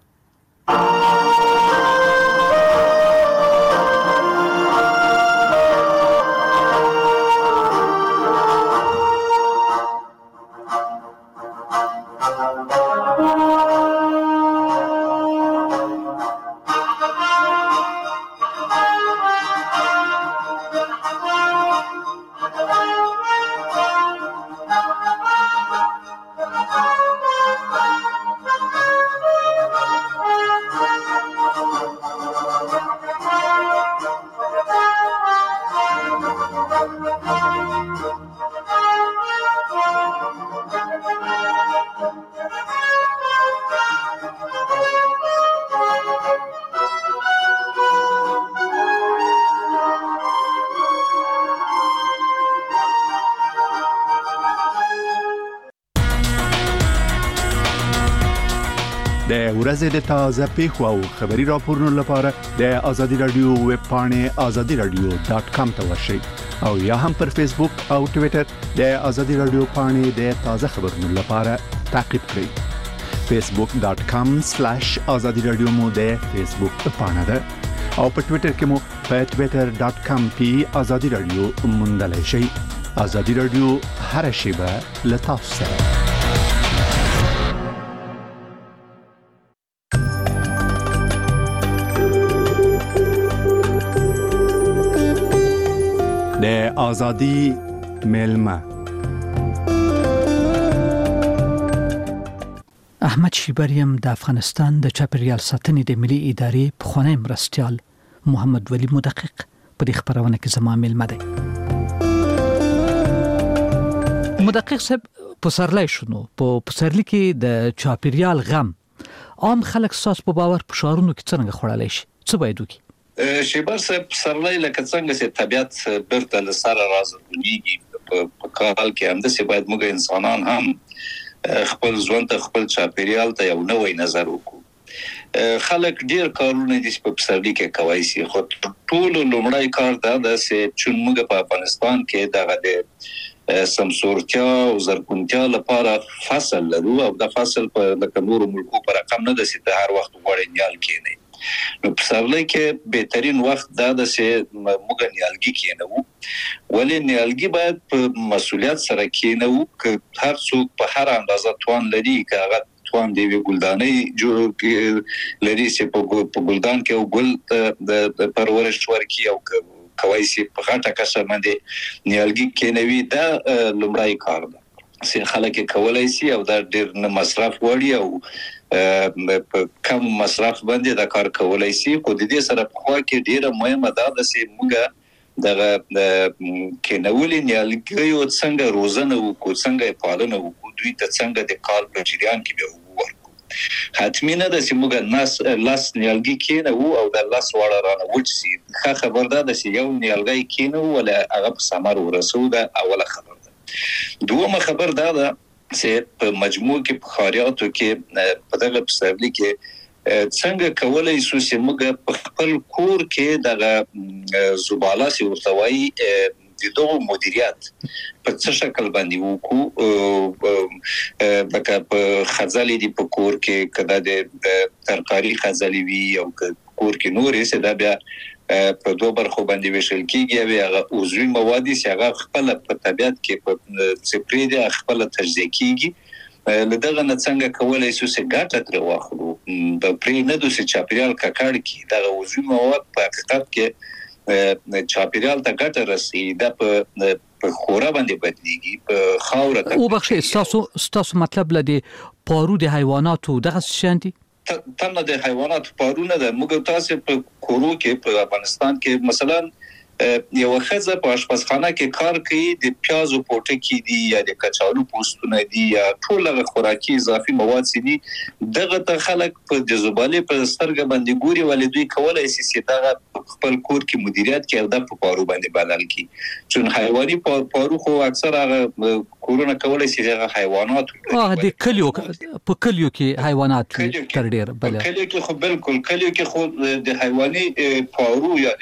د ورځې د تازه پیښو او خبري راپورونو لپاره د آزادي رادیو ویب پاڼې azadiradio.com ته ورشئ او یا هم پر فیسبوک او ټوئیټر د آزادي رادیو پاڼې د تازه خبرونو لپاره تعقیب کړئ. facebook.com/azadiradio مو د فیسبوک پاڼه ده او په ټوئیټر کې مو په twitter.com /azadi radio موندلای شئ. آزادي رادیو هر شیبه له تاسو سره. د آزادی ملمه احمد شیبریم د افغانستان د چاپیریال ساتنې د ملي ادارې پخوانی مرستیال محمد ولی مدقق په دې خبرونه کې زما ملمه دی. مدقق صاحب، پسرلی شنو په پسرلی کې د چاپیریال غم عام خلک ساس په باور په شهرونو کې څنګه خړلای شي؟ څه باید وکړي؟ شیبر صاحب، پسرلی لکه څنګه چې طبيعت برته لسره راځي په کال کې هم د سی باید موږ انسانان هم خپل ژوند ته خپل چاپیریال ته یو نوې نظر وکړو. خلک ډیر کارونه دي په پسرلی کې کوي سي، خو ټول لومړی کار دا ده چې موږ په افغانستان کې دغه د سمسورتیا او زرغونتیا لپاره فصل لرو او د فصل په لکه نور ملکو پر رقم نه د سي هر وخت وړي نیال کېنه. نو پسرلی کې بهترین وخت دا د سي موږ نیالګي کېنو، ولې نیالګي باید په مسؤلیت سره کېنو ک هر څوک په هر اندازه توان لري کاغه توان دی ګلدانې جوړ لري چې په ګلدان کې او ګل د پرورش ورکی او کوي سي په غټه کسه باندې نیالګي کېنوي. دا لومړی کار ده چې خلک کولای سي او دا ډیر نه مصرف وړي او په کم مصرف باندې دا کار کولای سي. خو د دې سره په خوا کې ډیره مهمه ده چې موږ دغه کېنولې نیالګي او څنګه روزنه وکړو، څنګه پالنه وکړو، دوی ته څنګه د کال په جریان کې به ورکو. حتمی نه ده چې موږ لاس نیالګي کېنو او د لاس وړه رانه وچسي. ښه خبر ده چې یو نیالګي کېنو ولا هغه په ثمر ورسو. ده اوله خبر ده. دومره خبر ده چې په مجموع کې په خاریاتو کې په دغه پسرلی کې څنګه کولای شو چې موږ په خپل کور کې دغه زباله سي ورتوي د دوه مدیریت په څه شکل باندې وکړو. لکه په خزالي دی په کور کې کدا د ترکاری خزالي وی او کور کې نورې څه دا بیا په دوه برخو باندې ویشل کیږي او هغه عضوي مواد چې هغه خپل په طبيعت کې په سپری دي خپل تجزیه کیږي لدغه نه څنګه کولای شو چې ګټه تر واخلو د پرې نه د چاپیریال ککړ کی دغه عضوي مواد په حقیقت کې چاپیریال ته ګټه رسي د په خورا باندې بدليږي په خاور ته او بخښه ستاسو مطلب لدی پارو د حیواناتو دغه شاندي تنه د حیوانات پارونه د موږ تاسو په کورو کې په افغانستان کې مثلا یو خزه په آشپزخانه کې کار کوي د پیازو پوټکی دي یا د کچالو پوستونه دي یا ټول خوراکي اضافي مواد دي دغه ته خلک په د زباله په سترګ باندې ګوري ولې دوی کولای شي چې دغه خپل کور کې مدیریت کوي او د پارو باندې بدل کی چون حیواني پارو خو اکثر هغه کورونه کولای شي هغه حیوانات د کلیو په کلیو کې حیوانات تر ډیر بل کلیو کې خو بالکل کلیو کې خو د حیواني پارو یا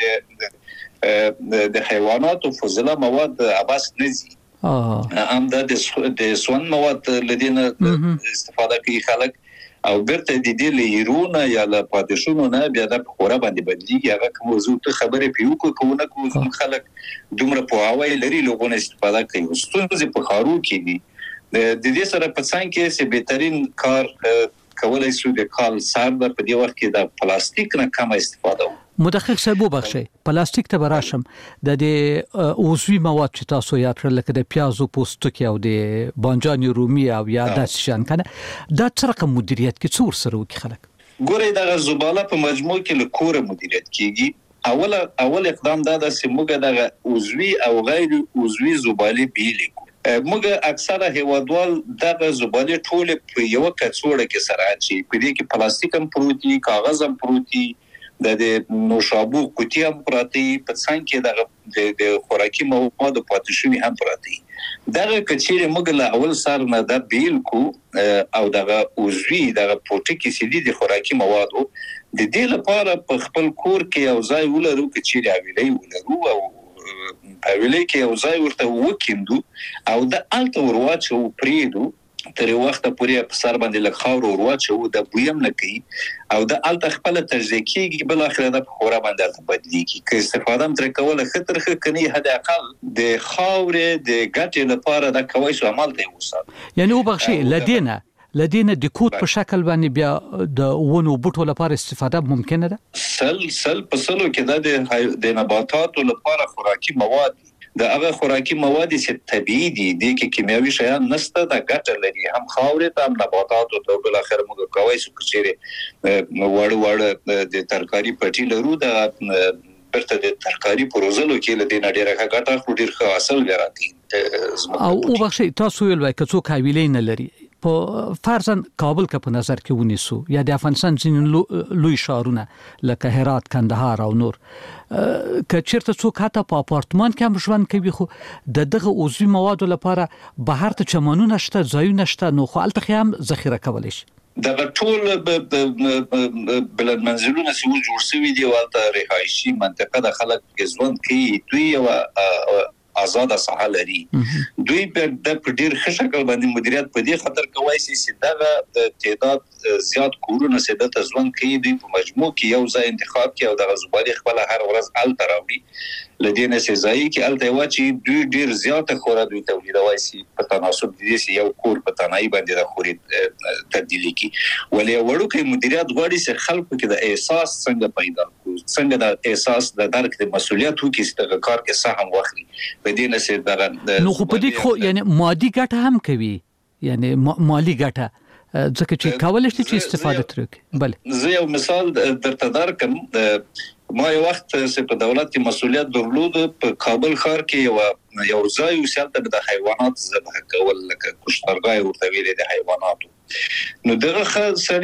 د حیواناتو فضله مواد عباس نزي هم د سون مواد لدينا استفاده کوي خلک او برته د دې لیرونه یا له پادشونو نه بیا د خورا باندې بدلیږي هغه کوم موضوع ته خبرې پیو کوونه کوم خلک دومره په هواي لري لوګونه استفاده کوي ستونزې په خارو کې دي د دې سره په څنګه کې چې بهترین کار کولای شو د کال سر په دې وخت کې د پلاستیک نه کم استفاده مدقق صاحب وبخښئ پلاستیک ته براشم د عضوي مواد چې تاسو یاد کړل لکه د پیازو پوستکی او د بانجان رومي او یا د شان کنه دا څرګه مدیریت کې څور سره وکي خلک ګورې د زباله په مجموع کې له کور مدیریت کیږي اول اقدام دا د سیموګه د عضوي او غیر عضوي زباله بیلیکو موږ اکثره هیوادوال دغه زباله ټول په یو کڅوړه کې سره اچي په دې کې پلاستیک هم پروتي کاغذ هم پروتي د نوشابو کوټي هم پراتی په څنګه کې د خوراکي مواد پاتشونی هم پراتی دغه کچېره موږ له اول سر نه د بیل کو او دغه عضوي دغه پروتیکي سيدي د خوراکي موادو د دې لپاره په خپل کور کې یو ځای ولرو کچېره ویلې ولرو او ویلې کې یو ځای ورته وکیندو او د الته ورواچو پریدو تر وخت پورې په سر باندې له خاور ورواچو د بویم نه کوي او د الته خپل تجزیه کیږي بل اخر د خورا باندې بدلیږي که استفاده تر کوله خطر کني حد اقل د خاور د ګټې لپاره د کوي شو عمل دی وسات یعنی وبخښي لدينا د کوټ په شکل باندې بیا د ونو بوټو لپاره استفاده ممکنه ده سل په سلو کې د نباتاتو لپاره خوراکي مواد د هغه خوراکي مواد چې طبيعي دي د کیمیاوي شیان نشته د ګټه لري هم خاورې ته هم نباتاتو ته بل اخر موږ کوي چې وړ د ترکاری پټي لرو د برته د ترکاری پروزلو کې لدې نډیره ګټه خو ډیر ښه حاصل لري او وبخښئ تاسو ویل وای کڅو حویلې نه لري په فرضاً کابل کا په نظر کې ونیسو یا د افغانستان ځینې لوی شهرونه لکه هرات کندهار او نور کچیرته څوک حتی په اپارتمان کې هم ژوند کوي خو دغه عضوي موادو لپاره بهر ته چمنونه شته ځایونه شته نو خو الته هم ذخیره کولای شي دغه ټول بلد منزلونه چې جوړ شوي دي ولته رهایشي منطقه د خلک ژوند کوي دوی او آزاد ساحه لري دوی په ډیر ښه شکل باندې مدیریت په دې خاطر کوي چې دغه تعداد زیات کورونه سده ته ځوان کوي دوی په مجموع کې یو ځای انتخاب کوي او د زبالې خپل هر ورځ ال تراوړي لدينا سي ځای کې ال ته واچي دوی ډیر زیات خورا دوی تولیدوي سي په تناسب دي چې یو کور په تنای باندې د خوري تبدیلی کی ولې وړو کې مدیریت غواړي چې خلکو کې د احساس څنګه پیدا کوي څنګه د احساس د درک د مسولیت وکړي چې د کار کې سهم واخلي بدینه سي دغه نو خو په دې خو یعنی مادي ګټه هم کوي یعنی مالی ګټه ځکه چې کولای شي چې استفاده ترې بله زه یو مثال درته درکم ما یو وخت چې په دولت کې مسولیت درلود په کابل ښار کې یو ځای وسیلته د حیوانات ذبح کول لکه کشتارګاه ورته ویل د حیواناتو نو دغه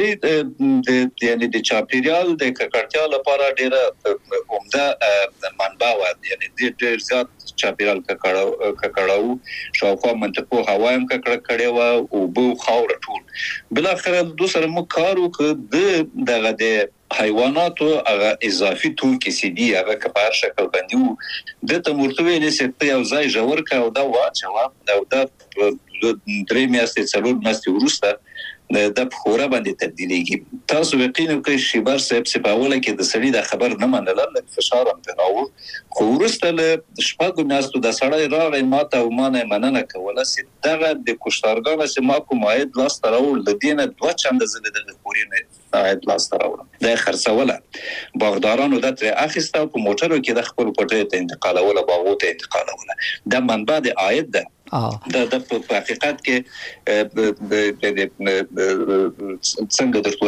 سړی یعنی د چاپیریال د ککړتیا لپاره ډیره عمده منبع و یعنی ډیر زیات چاپیریال ککړاو شاوخوا منطقو هوا هم ککړه و او بو خاور ټول بل اخر دوسر مو کارو ک دغه د حیواناتو هغه اضافي توکي سي دي هغه کبار شکل باندې د تمورتوي لسته یو ځای جوړ کا او دا واچو او دا 3 میاشتې څلور میاشتې ورسته د خورا باندې تبدیلېږي. تاسو یقین کوئ شیبر صاحب سپاوله کې د سړي د خبر نه منل لکه فشار هم تراو خو ورسته له شپږ میاشتو د سړی راغی ماته او مانه مننه کوله چې دغه د کوشتارګانو چې ما کوم عاید لاس تراول د دینه 2 چنده زله د خورینه عاید لاس تراول د خرڅوله باغدارانو د تر اخیسته په موټرو کې د خپل پټه ته انتقالوله باغو ته انتقالوله د منبع د عاید ده د په حقیقت کې څنګه درته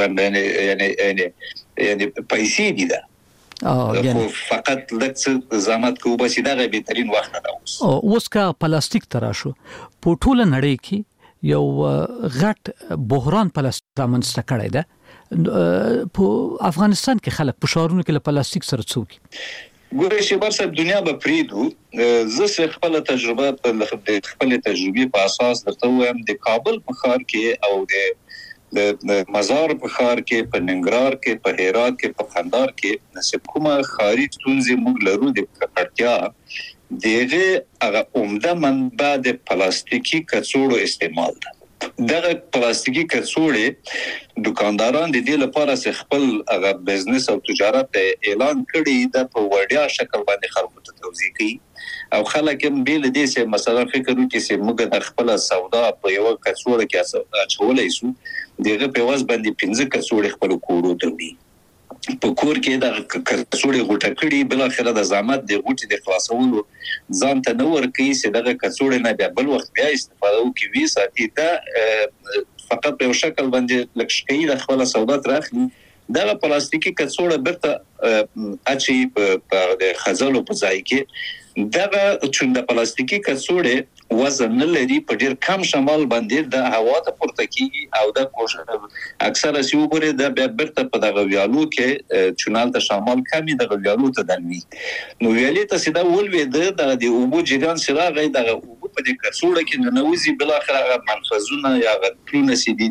یعنی پیسې دي ده فقط لکه زحمت کو بس دا بهترین وخت ده اوس کا پلاستیک تراشو په ټوله نړۍ کې یو غټ بحران پلاستیک رامنځته کړی ده په افغانستان کې خلک په شهرونو کې له پلاستیک سره څوک ګورې شیبر صاحب دنیا به پریدو زه خپل تجربه په اساس درته وایم د کابل په ښار کې او د مزار په ښار کې په ننګرهار کې په هرات کې په قندهار کې نسب کومه خارج ستونزې موږ لرو د ککړتیا دغه هغه عمده منبع د پلاستیکي کڅوړو استعمال ده. دغه پلاستیکي کڅوړې دکانداران د دې لپاره چې خپل هغه بزنس او تجارت اعلان کړي د په وړیا شکل باندې خلکو ته توضیح کوي او خلک هم بیل دې چې مثلا فکر وکړي چې موږ د خپل سودا په یو کڅوړه کې اچولای شو دغه په واس باندې 15 کڅوړې خپل کورو ته وړي په کور کې د کڅوړې غوټه کړي بل اخر د زحمت د غوټې د خلاصولو ځان ته نور کوي چې دغه کڅوړې نه بیا بل وخت بیا استفاده وکړي وی ساتي دا فقط په شکل باندې لکشکې د خپل سودا تراخلي دغه پلاستیکي کڅوړه برته اچي په د خزلو په ځای کې دغه چې د پلاستیکي کڅوړې وزن نه لري په ډیر کم شمال باندې د هوا ته پورته کیږي او د کوشش اکثره سی وګوره د برته په دغه ویالو کې چونال ته شمال کمی دغه ویالو ته دلوي نو ویالې ته سیده ولوي د اوبو جریان سره غي دغه اوبو په دې کڅوړه کې ننوزي بل اخر منفذونه یا غټونه سیدي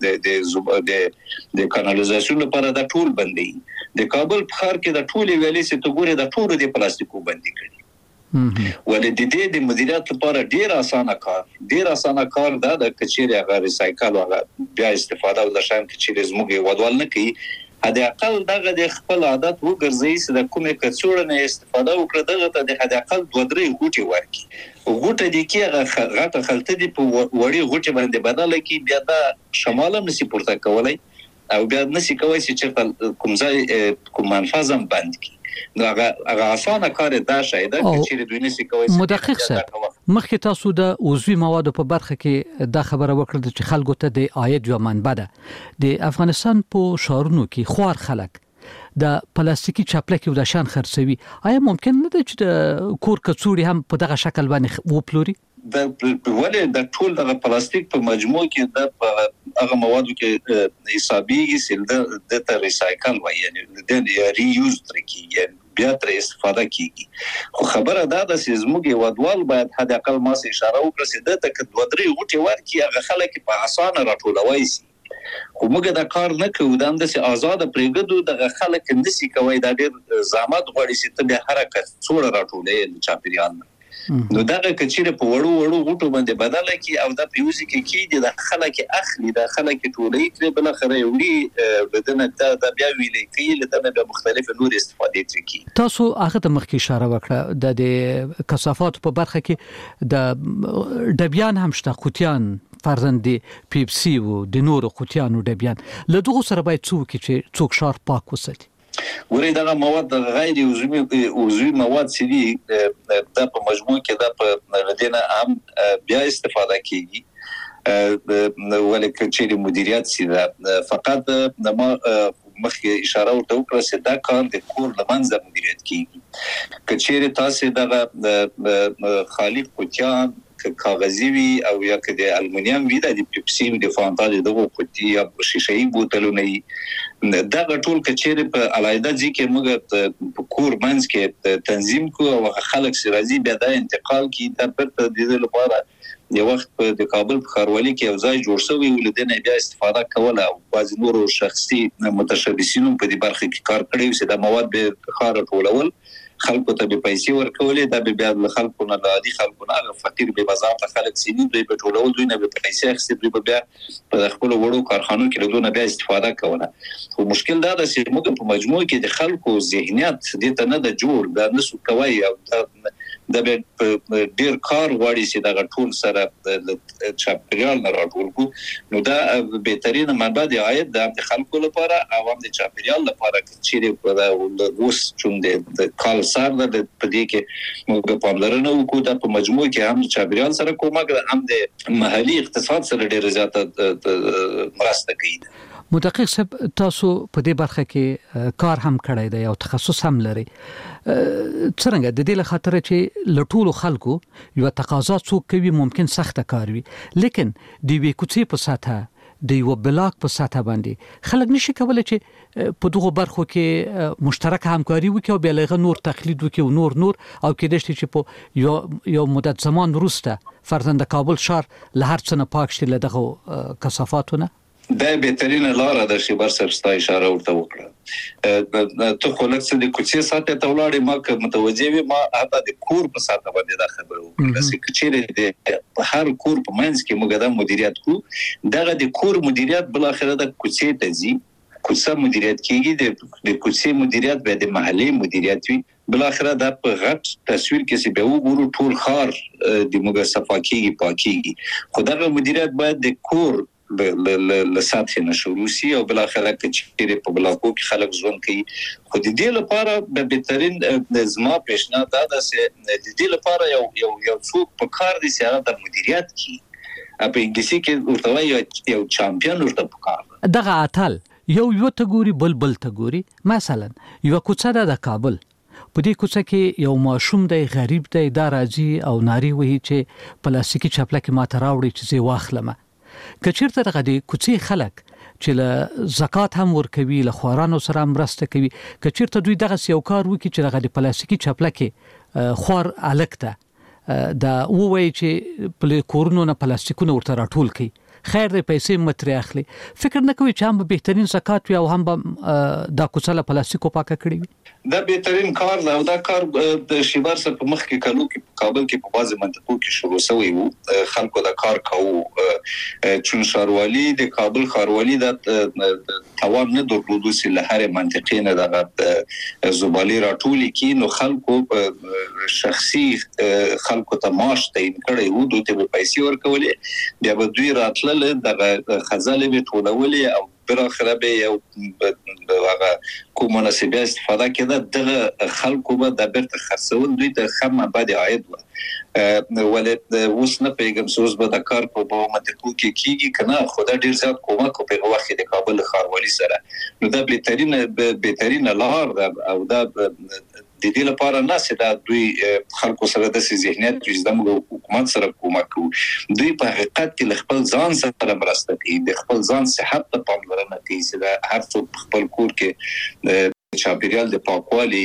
د کانالیزاسیون لپاره د ټول بندي د کابل په ښار کې د ټول ویالې چې تو ګوره د ټول د پلاستیکو بندي کړي ولې د مدیریت لپاره ډیر اسانه کار دا د کچېری هغه ریسایکل او بیا استفاده او د شان کچېری زموږ ودوال نه کوي هدا اقل دغه د خپل عادت وګرځي چې د کومه کڅوړه نه استفاده وکړه دغه ته د هدا اقل 2-3 غوټي ورکي غوټه دي کې غټه خلته دي په وړي غوټي باندې بدل کی بیا د شمال نسی پورته کولای او بیا نسی کوي چې کوم ځای کوم منفذم بند کی نو هغه اسانه کار دا شاید چې دوی نسی کوي مدقق سره مخکې تاسو د عضوي موادو په برخه کې دا خبره وکړه چې خلکو ته د عاید یو منبع ده د افغانستان په شهرونو کې خوار خلک د پلاستیکي چاپلکي او د شان خرڅوي آیا ممکن نه ده چې د کور کڅوړي هم په دغه شکل باندې وپلوري د ولې د ټول د پلاستیک په مجموع کې د هغه موادو کې حسابيږي چې د ته ریسایکل وایي یعنی د ری یوز ترکیږي بیا تر استفاده کیږي خو خبره دا ده چې زموږ ودوال باید حد اقل ما سه اشاره وکړي چې د تک 2-3 غوټي ورکی هغه خلک په اسانه راټولوي سي خو موږ دا کار نه کوو دا د آزاد پرېګدو د خلک نسی کوي دا ډېر زحمت غواړي چې ته د حرکت څوړه راټولې چاپیریال نو دغه کچېره په وړو غوټو باندې بدله کی او د پیوزي کې د خلک اخلي د خلک ټولې کړي بل خره وړي بدنه د بیا ویلې کې لته به مختلفه نور استفاده کوي تاسو هغه ته مخکې اشاره وکړه د کثافات په برخه کې د ډبیان هم شته قوتیان فرزند پیپسي او د نورو قوتیانو ډبیان له دغه سره باید څوک شار پاک وساتي ورې دغه مواد غیر عضوي مواد چې دي د په مجموع کې د په غدینه هم بیا استفاده کیږي ولکه چې مدیریت سي دا فقط د مخکې اشاره ورته وکړه چې دا کار د کور لمنځه مدیریت کیږي کچېره تاسو دغه خالق قوتیان کاغذي وي او یا که د المونیم وي د پیپسي د فانتا دغه قوتي یا شیشه‌ای بوتلونه دا ټول کچېره په علایده ځکه موږ په کور منځ کې تنظیم کو او خلک سرازي بیا د انتقال کی د پرته د لپاره یو وخت په د کابل په خاروالي کې یو ځای جوړ شوی ولدنه بیا استفاده کوله او بعض نورو شخصي متشبثینو په دې برخه کې کار کړی چې د مواد به خار ټولول خلکو ته به پیسې ورکولې دا به بیا له خلکو نه عادي خلکو نه فقیر به بازار ته خلک سینې دوی په ټولول دوی نه به پیسې اخیستي دوی به بیا په خپل وړو کارخانو کې له دوی بیا استفاده کوله خو مشکل دا ده چې موږ په مجموع کې د خلکو ذهنیت دې ته نه د جوړ دا نسو کوي او دا به ډیر کار غواړي چې دا ټول سره چاپیریال نه راټول کو نو دا بهترینه منبع دی عاید د خلکو لپاره او هم د چاپیریال لپاره چې د اوس چون د کال سر د پدې کې موږ په پاملرنه وکړو د په مجموع کې هم چاپیریال سره کومک هم د محلي اقتصاد سره ډیر زیاته مرسته کوي مدقق صاحب تاسو په دې برخه کې کار هم کړی دی او تخصص هم لري څنګه د دې لپاره چې لټول خلکو یو تقاضا څوک کوي ممکن سخت کار وي لیکن دی وی کوڅې په ساته د یو بلاک په ساته باندې خلک نشي کولای چې په دغه برخو کې مشترک همکاري وکړي او بیا له نور تقلید وکړي او نور او کې د چې په یو مدت زمان وروسته فرضاً د کابل ښار له هر څه نه پاک شي له دغه کثافاتونه دا بهترینه لاره ده چې برسر ستا اشاره ورته وکړه ته خو لکه د کوڅې ساته ته ولاړې ما که متوجه وي ما حتی د کور په ساته باندې دا خبره وکړه چې چیرې د هر کور په منځ کې موږ د مدیریت کو دغه د کور مدیریت بل اخره د کوڅې ته ځي کوڅه مدیریت کیږي د کوڅې مدیریت به د محلي مدیریت وي بل اخره د په غټ تصویر کې چې به وګورو ټول خار د موږ صفا کیږي پاکيږي خو دغه مدیریت باید د کور له سطح نه شروع شي او بل اخره چې په بلاکو کې خلک ژوند کوي خو د دې لپاره به بهترین زما پیشنهاد دا ده چې د دې لپاره یو څوک په کار دي چې هغه د مدیریت کوي په انګلیسي کې ورته وایي یو چامپیون ورته پکار دغه اتل یو ته ګوري بل ته ګوري مثلا یو کوڅه د کابل په دې کوڅه کې یو ماشوم دی غریب دی دا راځي او ناری وهي چې پلاستیکي چپلکه ماته راوړي چې زه واخلم کچیرته دغه د کوڅې خلک چې له زکات هم ورکوي له خوارانو سره مرسته کوي کچیرته دوی دغه یو کار وکړي چې دغه د پلاستیکي چپلکه خوار الکته دا وایي چې په کورونو نه پلاستیکونه ورته راټول کړي خیر دې پیسې متري اخلي فکر نه کوي چې هم بهترین زکات وي او هم دا کوڅه له پلاستیکو پاکه کړي وي دا بهترین کار دی او دا کار د شیبر سره په مخ کې کلو کې په کابل کې په بازي منطقو کې شروع شوی وو خلکو دا کار کوو چون ښاروالي د کابل ښاروالي د توان نه درلودو چې له هر منطقې نه د زبالې راټولي کې نو خلکو شخصي خلکو ته معاش تعیین کړي وو دوی ته پیسې ورکولې بیا به دوی راتله د خزانه به ټولولې او بل اخره به یو هغه کوم مناسبه استفاده کړه د خلکو به د بیرته خرڅول دوی ته خمه بعد عاید ولې اوس نه پیغام سوز به د کار په منطقو کې کیږي کنه خدای ډیر زیات کومک په وخت د کابل ښاروالي سره نو دا بهترین لار او دا د دې لپاره نه چې دا دوی خلکو سره د ذهنیت چې د حکومت سره کومک کوي دوی په حقیقت کې خپل ځان سره مرسته کوي د خپل ځان صحت ته پاملرنه کوي چې دا هر څوک خپل کور کې چاپیریال د پاکوالي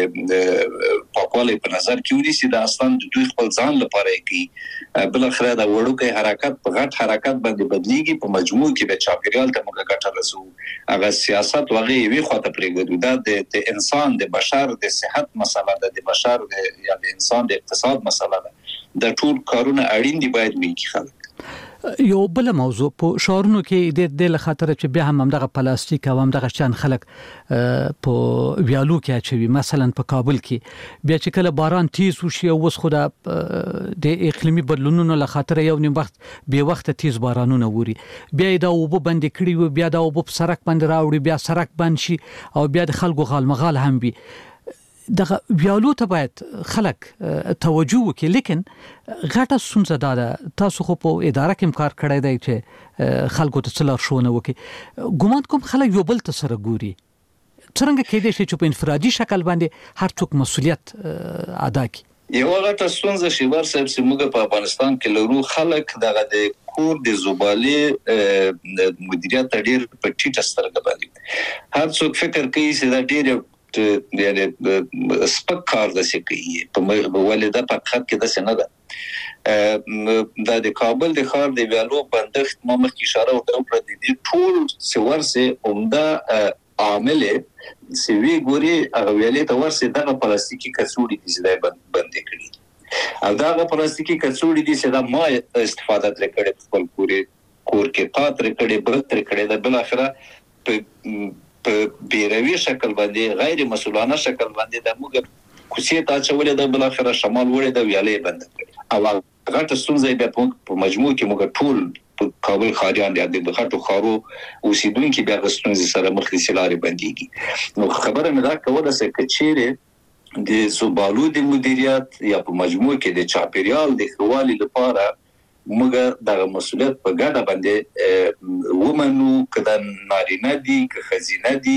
په نظر کې ونیسي دا اصلا د دوی خپل ځان لپاره کوي بل اخره دا وړوکی حرکت په غټ حرکت باندې بدلیږي په مجموع کې د چاپیریال ته موږ ګټه رسو هغه سیاست وغه وی خواته پرېږدو دا د انسان د بشر د صحت مسله ده د بشر یا د انسان د اقتصاد مسله ده د ټول کارونه اړین دي باید وکړي خلک یو بل موضوع په شهرونو کې د خاطر چې بیا هم دغه پلاستیک او هم دغه شان خلک په ویالو کې اچوي مثلا په کابل کې بیا چې کله باران تیز وشي او وس خو د اقلیمي بدلونونو له خاطر یو نیم وخت به وخت تیز بارانونه ووري بیا دا وب بند کړي و بیا دا وب په سرک باندې راوړي بیا سرک بند شي او بیا د خلکو غالمغال هم وي دغه ویالو ته باید خلک توجه وکړي لیکن غټه ستونزه ده تاسو خو په اداره کې کار کړی دی چې خلکو ته څلور شونه وکړي ګومان کوم خلک یو بل ته سره ګوري څنګه کېدای شي چې په انفرادي شکل باندې هر څوک مسولیت ادا کړي یو غټه ستونزه شي ورسره چې موږ په افغانستان کې لرو خلک دغه د کور د زبالې مدیریت ډیر په ټیټه سترګه باندې هر څوک فکر کوي چې دا ډیر یعنی سپک کار د سکی په ولدا په خط کې د سنده د کابل د ښار د ویالو بندښت مخکې اشاره وکړه د ټول سورسه عمده عامل سی وی ګوري هغه ویلې ته ورسې دغه پلاستیکي کڅوړې دي چې دا بند کړي او دغه پلاستیکي کڅوړې دي چې دا ما استفاده کړې خپل کور کې پاتره کړې برتر کړې دا بل اخره په بیروي شکل باندې غیر مسؤلانه شکل باندې د موږ کوڅې ته چولې د بل اخره شمال وړې د ویالې بند کړې او هغه ستونزې به په مجموع کې موږ ټول په کابل خاریان د غټو خارو اوسیدونکو بیا ستونزې سره مخ دي سلاري باندې نو خبره مې دا کوله چې چیرې د زوبالو د مدیریت یا په مجموع کې د چاپیریال د خوالي لپاره موږ د مسؤلیت په ګډه باندې ومنو کله نارینه دي که خزینه دي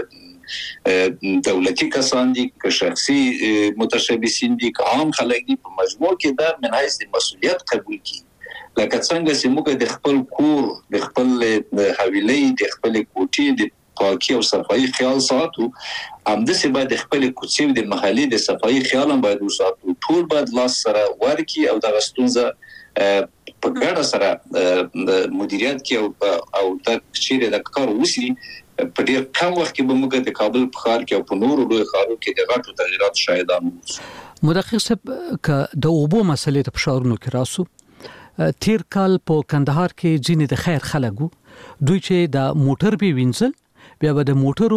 که دولتي کسان دي که شخصي متشبثین دي که عام خلک دي په مجموع کې دا من حیث مسؤلیت قبول کړي لکه څنګه چې موږ د خپل کور د خپل حویلې د خپل کوټې د پاکي او صفایي خیال ساتو همداسې باید خپل کوڅې د محلي د صفایي خیال هم باید وساتو ټول باید لاس سره ورکی او د غستونزه په ګډه سره مدیریت کې او د چیرې د کار وسی په ډیر کم وخت کې به موږ د کابل په ښار کې او په نورو لوی ښارونو کې د غټو تغیرات شاهدان وو مدقق صاحب ک د اوبو مسلې ته فشارونو کې راسو تیر کال په کندهار کې ځینې د خیر خلکو دوی چې د موټر به وینځل بیا به د موټرو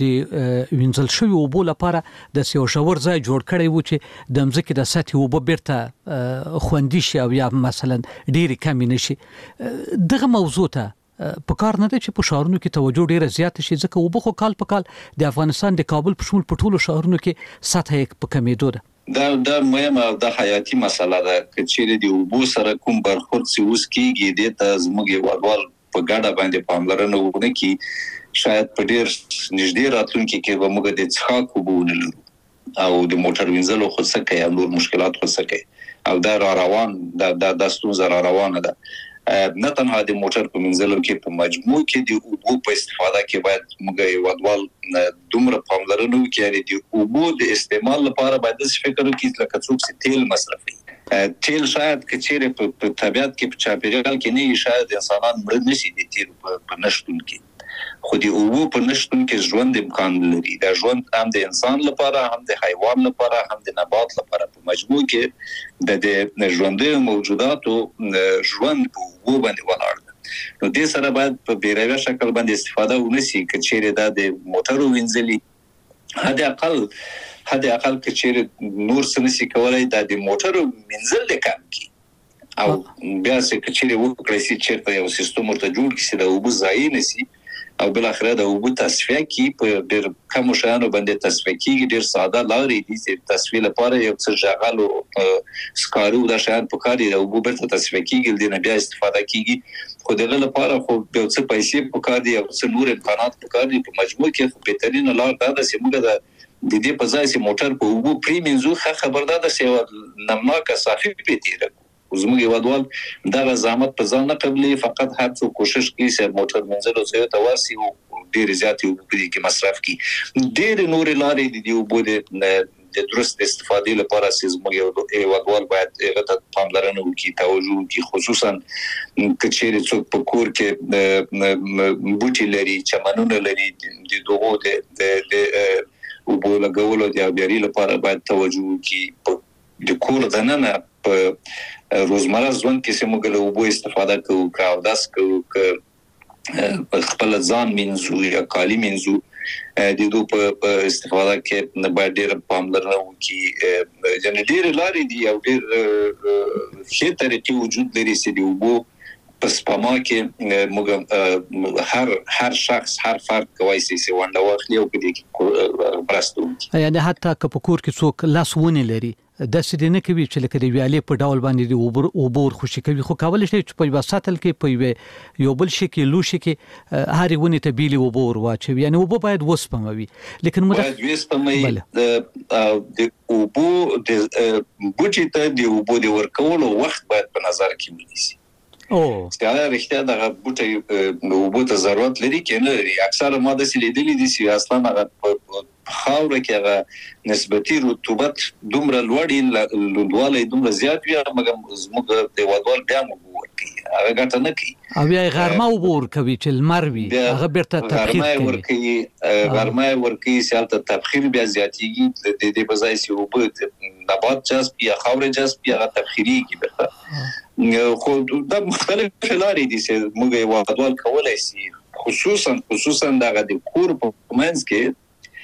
د وینځل شوی اوبو لپاره د سیو شاور ځای جوړ کړی وو چې د مځکې د سطح اوبو بیرته خوندي شي او یا مثلا ډېری کم نشي دغه موضوع ته په کار نه دی چې په شهرونو کې توجه ډیره زیات شي ځکه اوبو خو کال په کال د افغانستان د کابل په شمول په ټولو شهرونو کې سطح یې په کمیدو ده دا مهمه او د حیاتي مسله ده چې چیرې د اوبو سره کوم برخورد سی اوس کیږي د تزمږي وادوال په ګډه باندې پاملرنه وکړي کی شاید په ډیر نږدې راتلونکي کې به موږ د څښاک اوبو ولرو او د موټر وینځلو خو څه کوي نور مشکلات خو څه کوي او دا روان د ستونزه روانه ده نه تنها د موټر په منځلو کې په مجموع کې د اوبو په استفاده کې باید موږ وادوال دومره پاملرنه وکړي د اوبو د استعمال لپاره باید څه فکر وکړي لکه څوک چې تیل مصرفي تیل شاید کچېره په طبيعت کې په چاپیریال کې نه شاید انسانان مړ نشي د تیل په نشټون کې خو د اوبو په نشټون کې ژوند امکان لري دا ژوند هم د انسان لپاره هم د حیوان لپاره هم د نبات لپاره په مجموع کې د ژوندۍ موجوداتو ژوند په اوبو باندې ولاړ ده نو د سره باید په بیروي شکل باندې استفاده ونشي کچېره د موټرو وینځلي حد اقل کچېره نور سنسي کولای د موټرو منځل کم کی او بیا چې کچېره وکړي چې چیرته یو سیستم ورته جوړ کړي د اوبو ځای نشي او بل اخره د اوبو تصفیه کی په ډېر کم شانو باندې تصفیه کیږي ډېر ساده لارې دي چې تصفیه لپاره یو څه ژغل سکارو د شان په کار دی د اوبو برته تصفیه کیږي د بیا استفاده کیږي خو دغه لپاره خو یو څه پیسې په کار دي او څه نور امکانات په کار دي په مجموع کې خو بهترین لار دا ده چې موږ د دې په ځای چې موټر په اوبو پریمنځو خبردار ده چې نمناکه صافي پیتیره زموږ وادوال دا زحمت په ځان نه قبلي فقط هر څو کوشش کوي چې موټر منځلو ځای ته ورسي او ډېر زیات یو کې مصرف کوي ډېر نور لارې دي او بده د درست استفادې لپاره زموږ وادوال باید هغه پاملرنه وکړي توجه وکړي خصوصا کچېره څوک په کور کې بوټي لري چمنونه لري د دوغو د او په لګولو د بیاري لپاره باید توجه وکړي د کور دننه په روزمره ژوند کې سمو له اوبو استفاده کوو او داس کوو په خپل ځان منځو یا کالی منځو د دوی په استفاده کې باید ډېر پاملرنه وکړي جن ډېر لارې دي او ډېر ښه طریقې وجود لري چې د اوبو په سپما کې موږ هر شخص هر فرد کوي چې ونده واخلي او کې برستو یعنی حتی که په کور کې څوک لاسونه لري د سړي نه کوي چې لکه د ویالې په ډول باندې د اوبور خوشي کوي خو کول شي چې په وساتل کې په یو بل شي کې لوشي کې هر ونه ته بیلی اوبور واچوي یعنی اوبو باید وسپموي لیکن باید وسپموي د اوبو د بوټي ته د اوبو د ورکولو وخت باید په نظر کې ونیسي ستاره رښتیا د بوټي اوبو ته ضرورت لري کنه لري اکثر ماده سي لیدلې دي چې اصلا هغه خاوره کې هغه نسبتي رطوبت دومره لوړی لوړوالی دومره زیات وي مګر زموږ د وادوال بیا موږ ورکړي هغه ګټه نه کوي او یا غرمه وبور کوي چې لمر وي هغه بیرته تبخیر کوي غرمه ورکی سیالته تبخیر بیا زیاتیږي د دې بځای چې وب نبات جذب یا خاور جذب یا تبخیری کی به خو د مختلف لارې دي چې موږ یو عدالت کولای شي خصوصا دغه د کور په منځ کې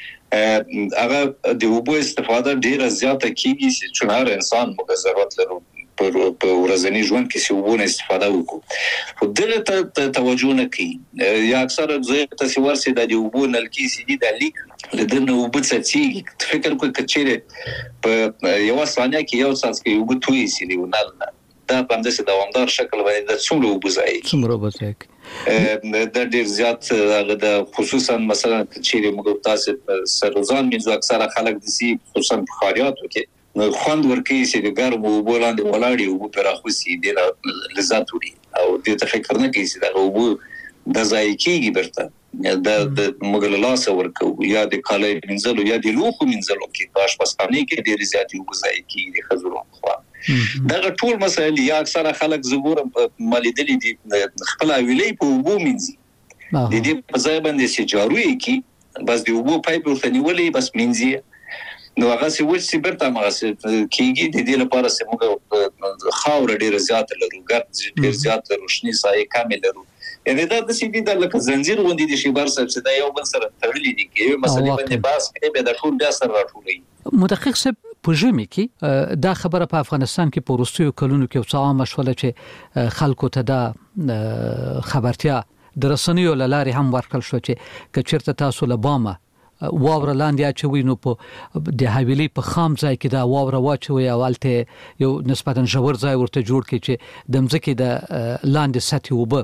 هغه د وبو استفاده ډیره زیاته کیږي چې هر انسان موږ ضرورت لرو په ورځنی ژوند کې چې وبو استفاده وکړو خو دغه توجه نه کوي یا اکثره زه تاسو ورسې د وبو نلکی سي دي د لیک لدنه وبو څه فکر کوي کچېره په یو ثانیه کې یو څاڅ کې وبو توي سي دی ونل دا په اندازه دوامدار شکل باندې د څومره وبځای د ډیر زیات هغه د خصوصا مثلا چې موږ تاسو سروزان منځو اکثره خلک د سي خصوصا بخاریاتو کې خوند ورکي چې د ګرم وبو لاندې ولاړی وبو پر اخوسي د لذت وړي او د فکر نه کوي چې دا وبو د ځای کېږي برته د موږ له لاس ورکو یا د کالای منځلو یا د لوخو منځلو کې پاش پستانې کې ډیر زیات وبو ځای کېږي د خزرو خو دا ټول مسائل یا اکثره خلک زګور مالیدلې دي خپل ویلې په وبو منځي د دې په ځای باندې چې جاروي کی بس دی وبو پایپ ورته نیولې بس منځي نو هغه څه وڅ برته هغه کیږي د دې لپاره چې موږ خاور ډیر زیات لرو ګرد ډیر زیات روشنی سایه کامل لرو یعنی دا د سیدی د لکه زنجیر غوندي د شی بار صاحب چې دا یو بل سره تړلې دي کې مسلې باندې باس کې به د ټول بیا سره راټولې مدقق صاحب په ژمي کې دا خبره په افغانستان کې په وروستیو کلونو کې څه عامه شوله چې خلکو ته دا خبرتیا د رسنیو لارې هم ورکړل شو چې کچرته تاسو له بامه واوره لاندې اچوي نو په د حویلي په خام ځای کې دا واوره واچوي اولته یو نسبتا ژور ځای ورته جوړ کړي چې د مځکې د لاندې سطح وبه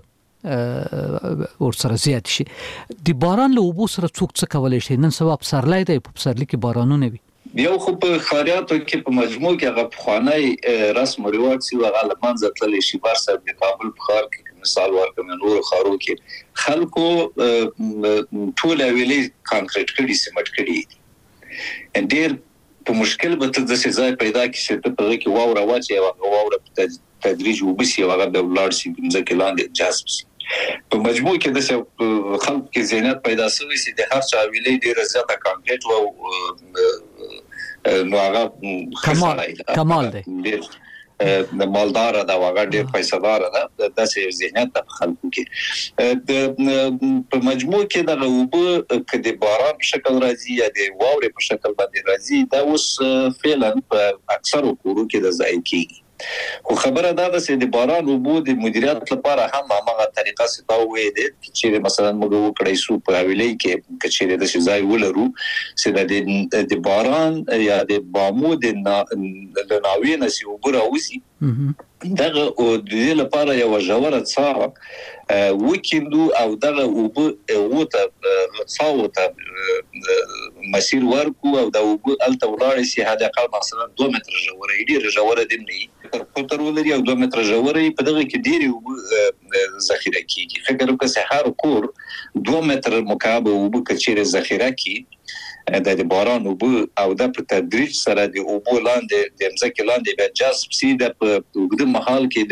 ورسره زیات شي د باران له وبو سره څوک څه کولای شي نن سبا په سرلای دی په سرلی کې بارانونه وي یو خو په خاریاتو کې په مجموع کې هغه پخوانی رسم او رواج سی هغه لمنځه تللی شي بار صاحب د کابل په ښار کې مثال ورکوم نور خارو کې خلکو ټول ویلې کانکریټ کړي سیمټ کړي ډېر په مشکل به ته د ځای پیدا کړي چې په کې واوره واچي او واوره په تدریج وبسي او هغه د ولار سي ځکه لاندې جذب سي په مجموع کې د خلک کې ذهنیت پیدا شوی چې د هر چا ویلې ډیره زیاته کانکریټ او نو هغه کمال دی د مالدار دا هغه ډیر پیسادار ده د داسې ذهنیت په خلکو کې په مجموع کې د وبو کې د باران په شکل راځي یا د واورې په شکل باندې راځي دا اوس فعلا په اکثر کورو کې د ځای کېږي خو خبره دا ده چې د باران وبو د مدیریت لپاره هم هغه طریقه ستاسو وې دي چې مثلا موږ وکړای سو په ویلې کې کچېره د ځای ولرو چې د باران یا د بامو د ناوې نسی وبو راوسی دغه او د دې لپاره یو ژوره څا وکیندو او دغه وبو وته څاوته مسیر ورکو او د وبو الته ولاړ شي هدا قال مثلا 2 متر ژوره ډیره ژوره دی نه پتر ولري او 2 متر ژوره په دغه کې ډیره وبو ذخیره کیږي فکر وکړه چې هر کور 2 متر مکعب وبو کچېره ذخیره کی د باران وبو او د په تدریج سره د وبو لاندې د مځکې لاندې به جذب سي د وګړو محل کې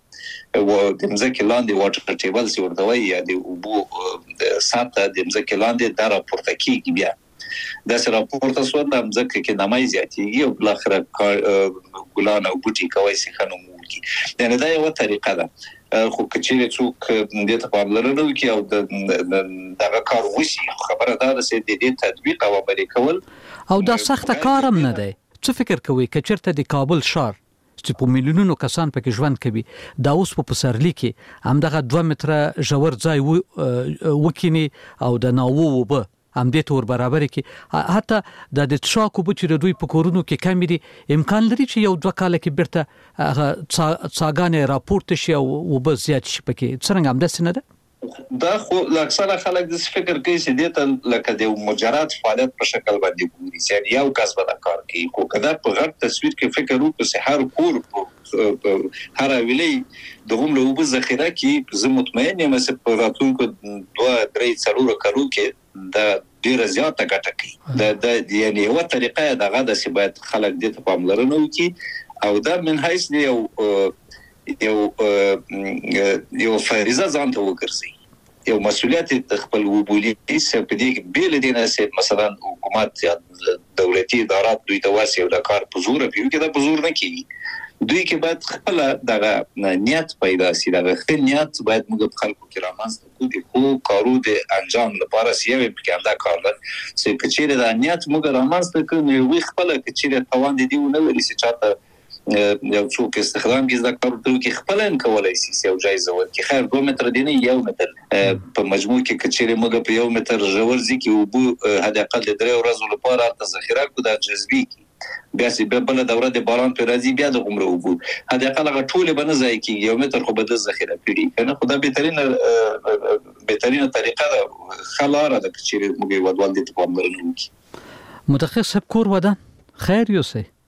د مځکې لاندې واټر ټیبل سي ورته وایي د وبو د سطح د مځکې لاندې د راپورته کیږي بیا د سره راپورته سو د مځکې کې نمای زیاتیږي او بل اخر ګلان او بوټي کوي سي خنوم کی یعنی دا یو طریقه ده خو کچېره څوک د ته پاملرنه وکي او دغه کار وشي خبره دا ده چې د دې تطبیق او عملي کول او دا سخت کارم نه دی څه فکر کوي کچرته د کابل شهر چې په میلیونونو کسان پکې ژوند کوي دا اوس په پسرلی کې همدغه 2 متر ژور ځای وکینی او د ناوو وبه هم دې تور برابر کې حتی د شاکو بچو دوی په کورونو کې کم دي امکان لري چې یو 2 کال کې برته څاګانې راپورته شي او وبه زیات شي پکې څنګه هم داسې نه ده دا خو اکثره خلک د فکر کوي چې دې لکه د مجرد فعالیت په شکل باندې ګوري چې یو کس به دا کار کوي خو کله په غټ تصویر کې فکر وکړو چې هر کور هر ویلې د هم له وبو ذخیره کې زه مطمئن یم چې په راتلونکو 2-3 څلور کارو کې دا ډیره زیاته ګټه کوي د یعنی یو طریقه دغه د ثبات خلک د پاملرنه وکي او دا من حیث دی یو فریضه ځان ته وګرځي یو مسؤلیت خپل وبولي چې په دې کې بیل دي نه مثلا حکومت یا دولتي ادارات دوی ته واسي او د کار په زور پیو کې دا په زور نه کیږي دوی کې باید خپل دغه نیت پیدا شي دغه نیت باید موږ خلکو کې رامنځته کوو د خو کارو د انجام لپاره سیمه کې انده کار لري چې کچېره د نیت موږ رامنځته کوو وي خپل کچېره توان دي نو لري چې چاته یو څوک استخدام کې زده کار ته کې خپل ان کولای شي یو جایزه ورکړي خیر 2 متر دی نه 1 متر په مجموع کې کچېره موږ په 1 متر ژور ځکه او بو هدا اقل 3 ورځې لپاره د ذخیره کو د جذبي بیا چې بل دوره د باران پر راځي بیا د عمره وبو هدا اقل ټول به نه ځای کې 1 متر خو به د ذخیره کړي کنه خدای بهترینه طریقه ده خلاره د کچېره موږ ودوال دي په عمر نه متخصص کور ودان خیر یوسي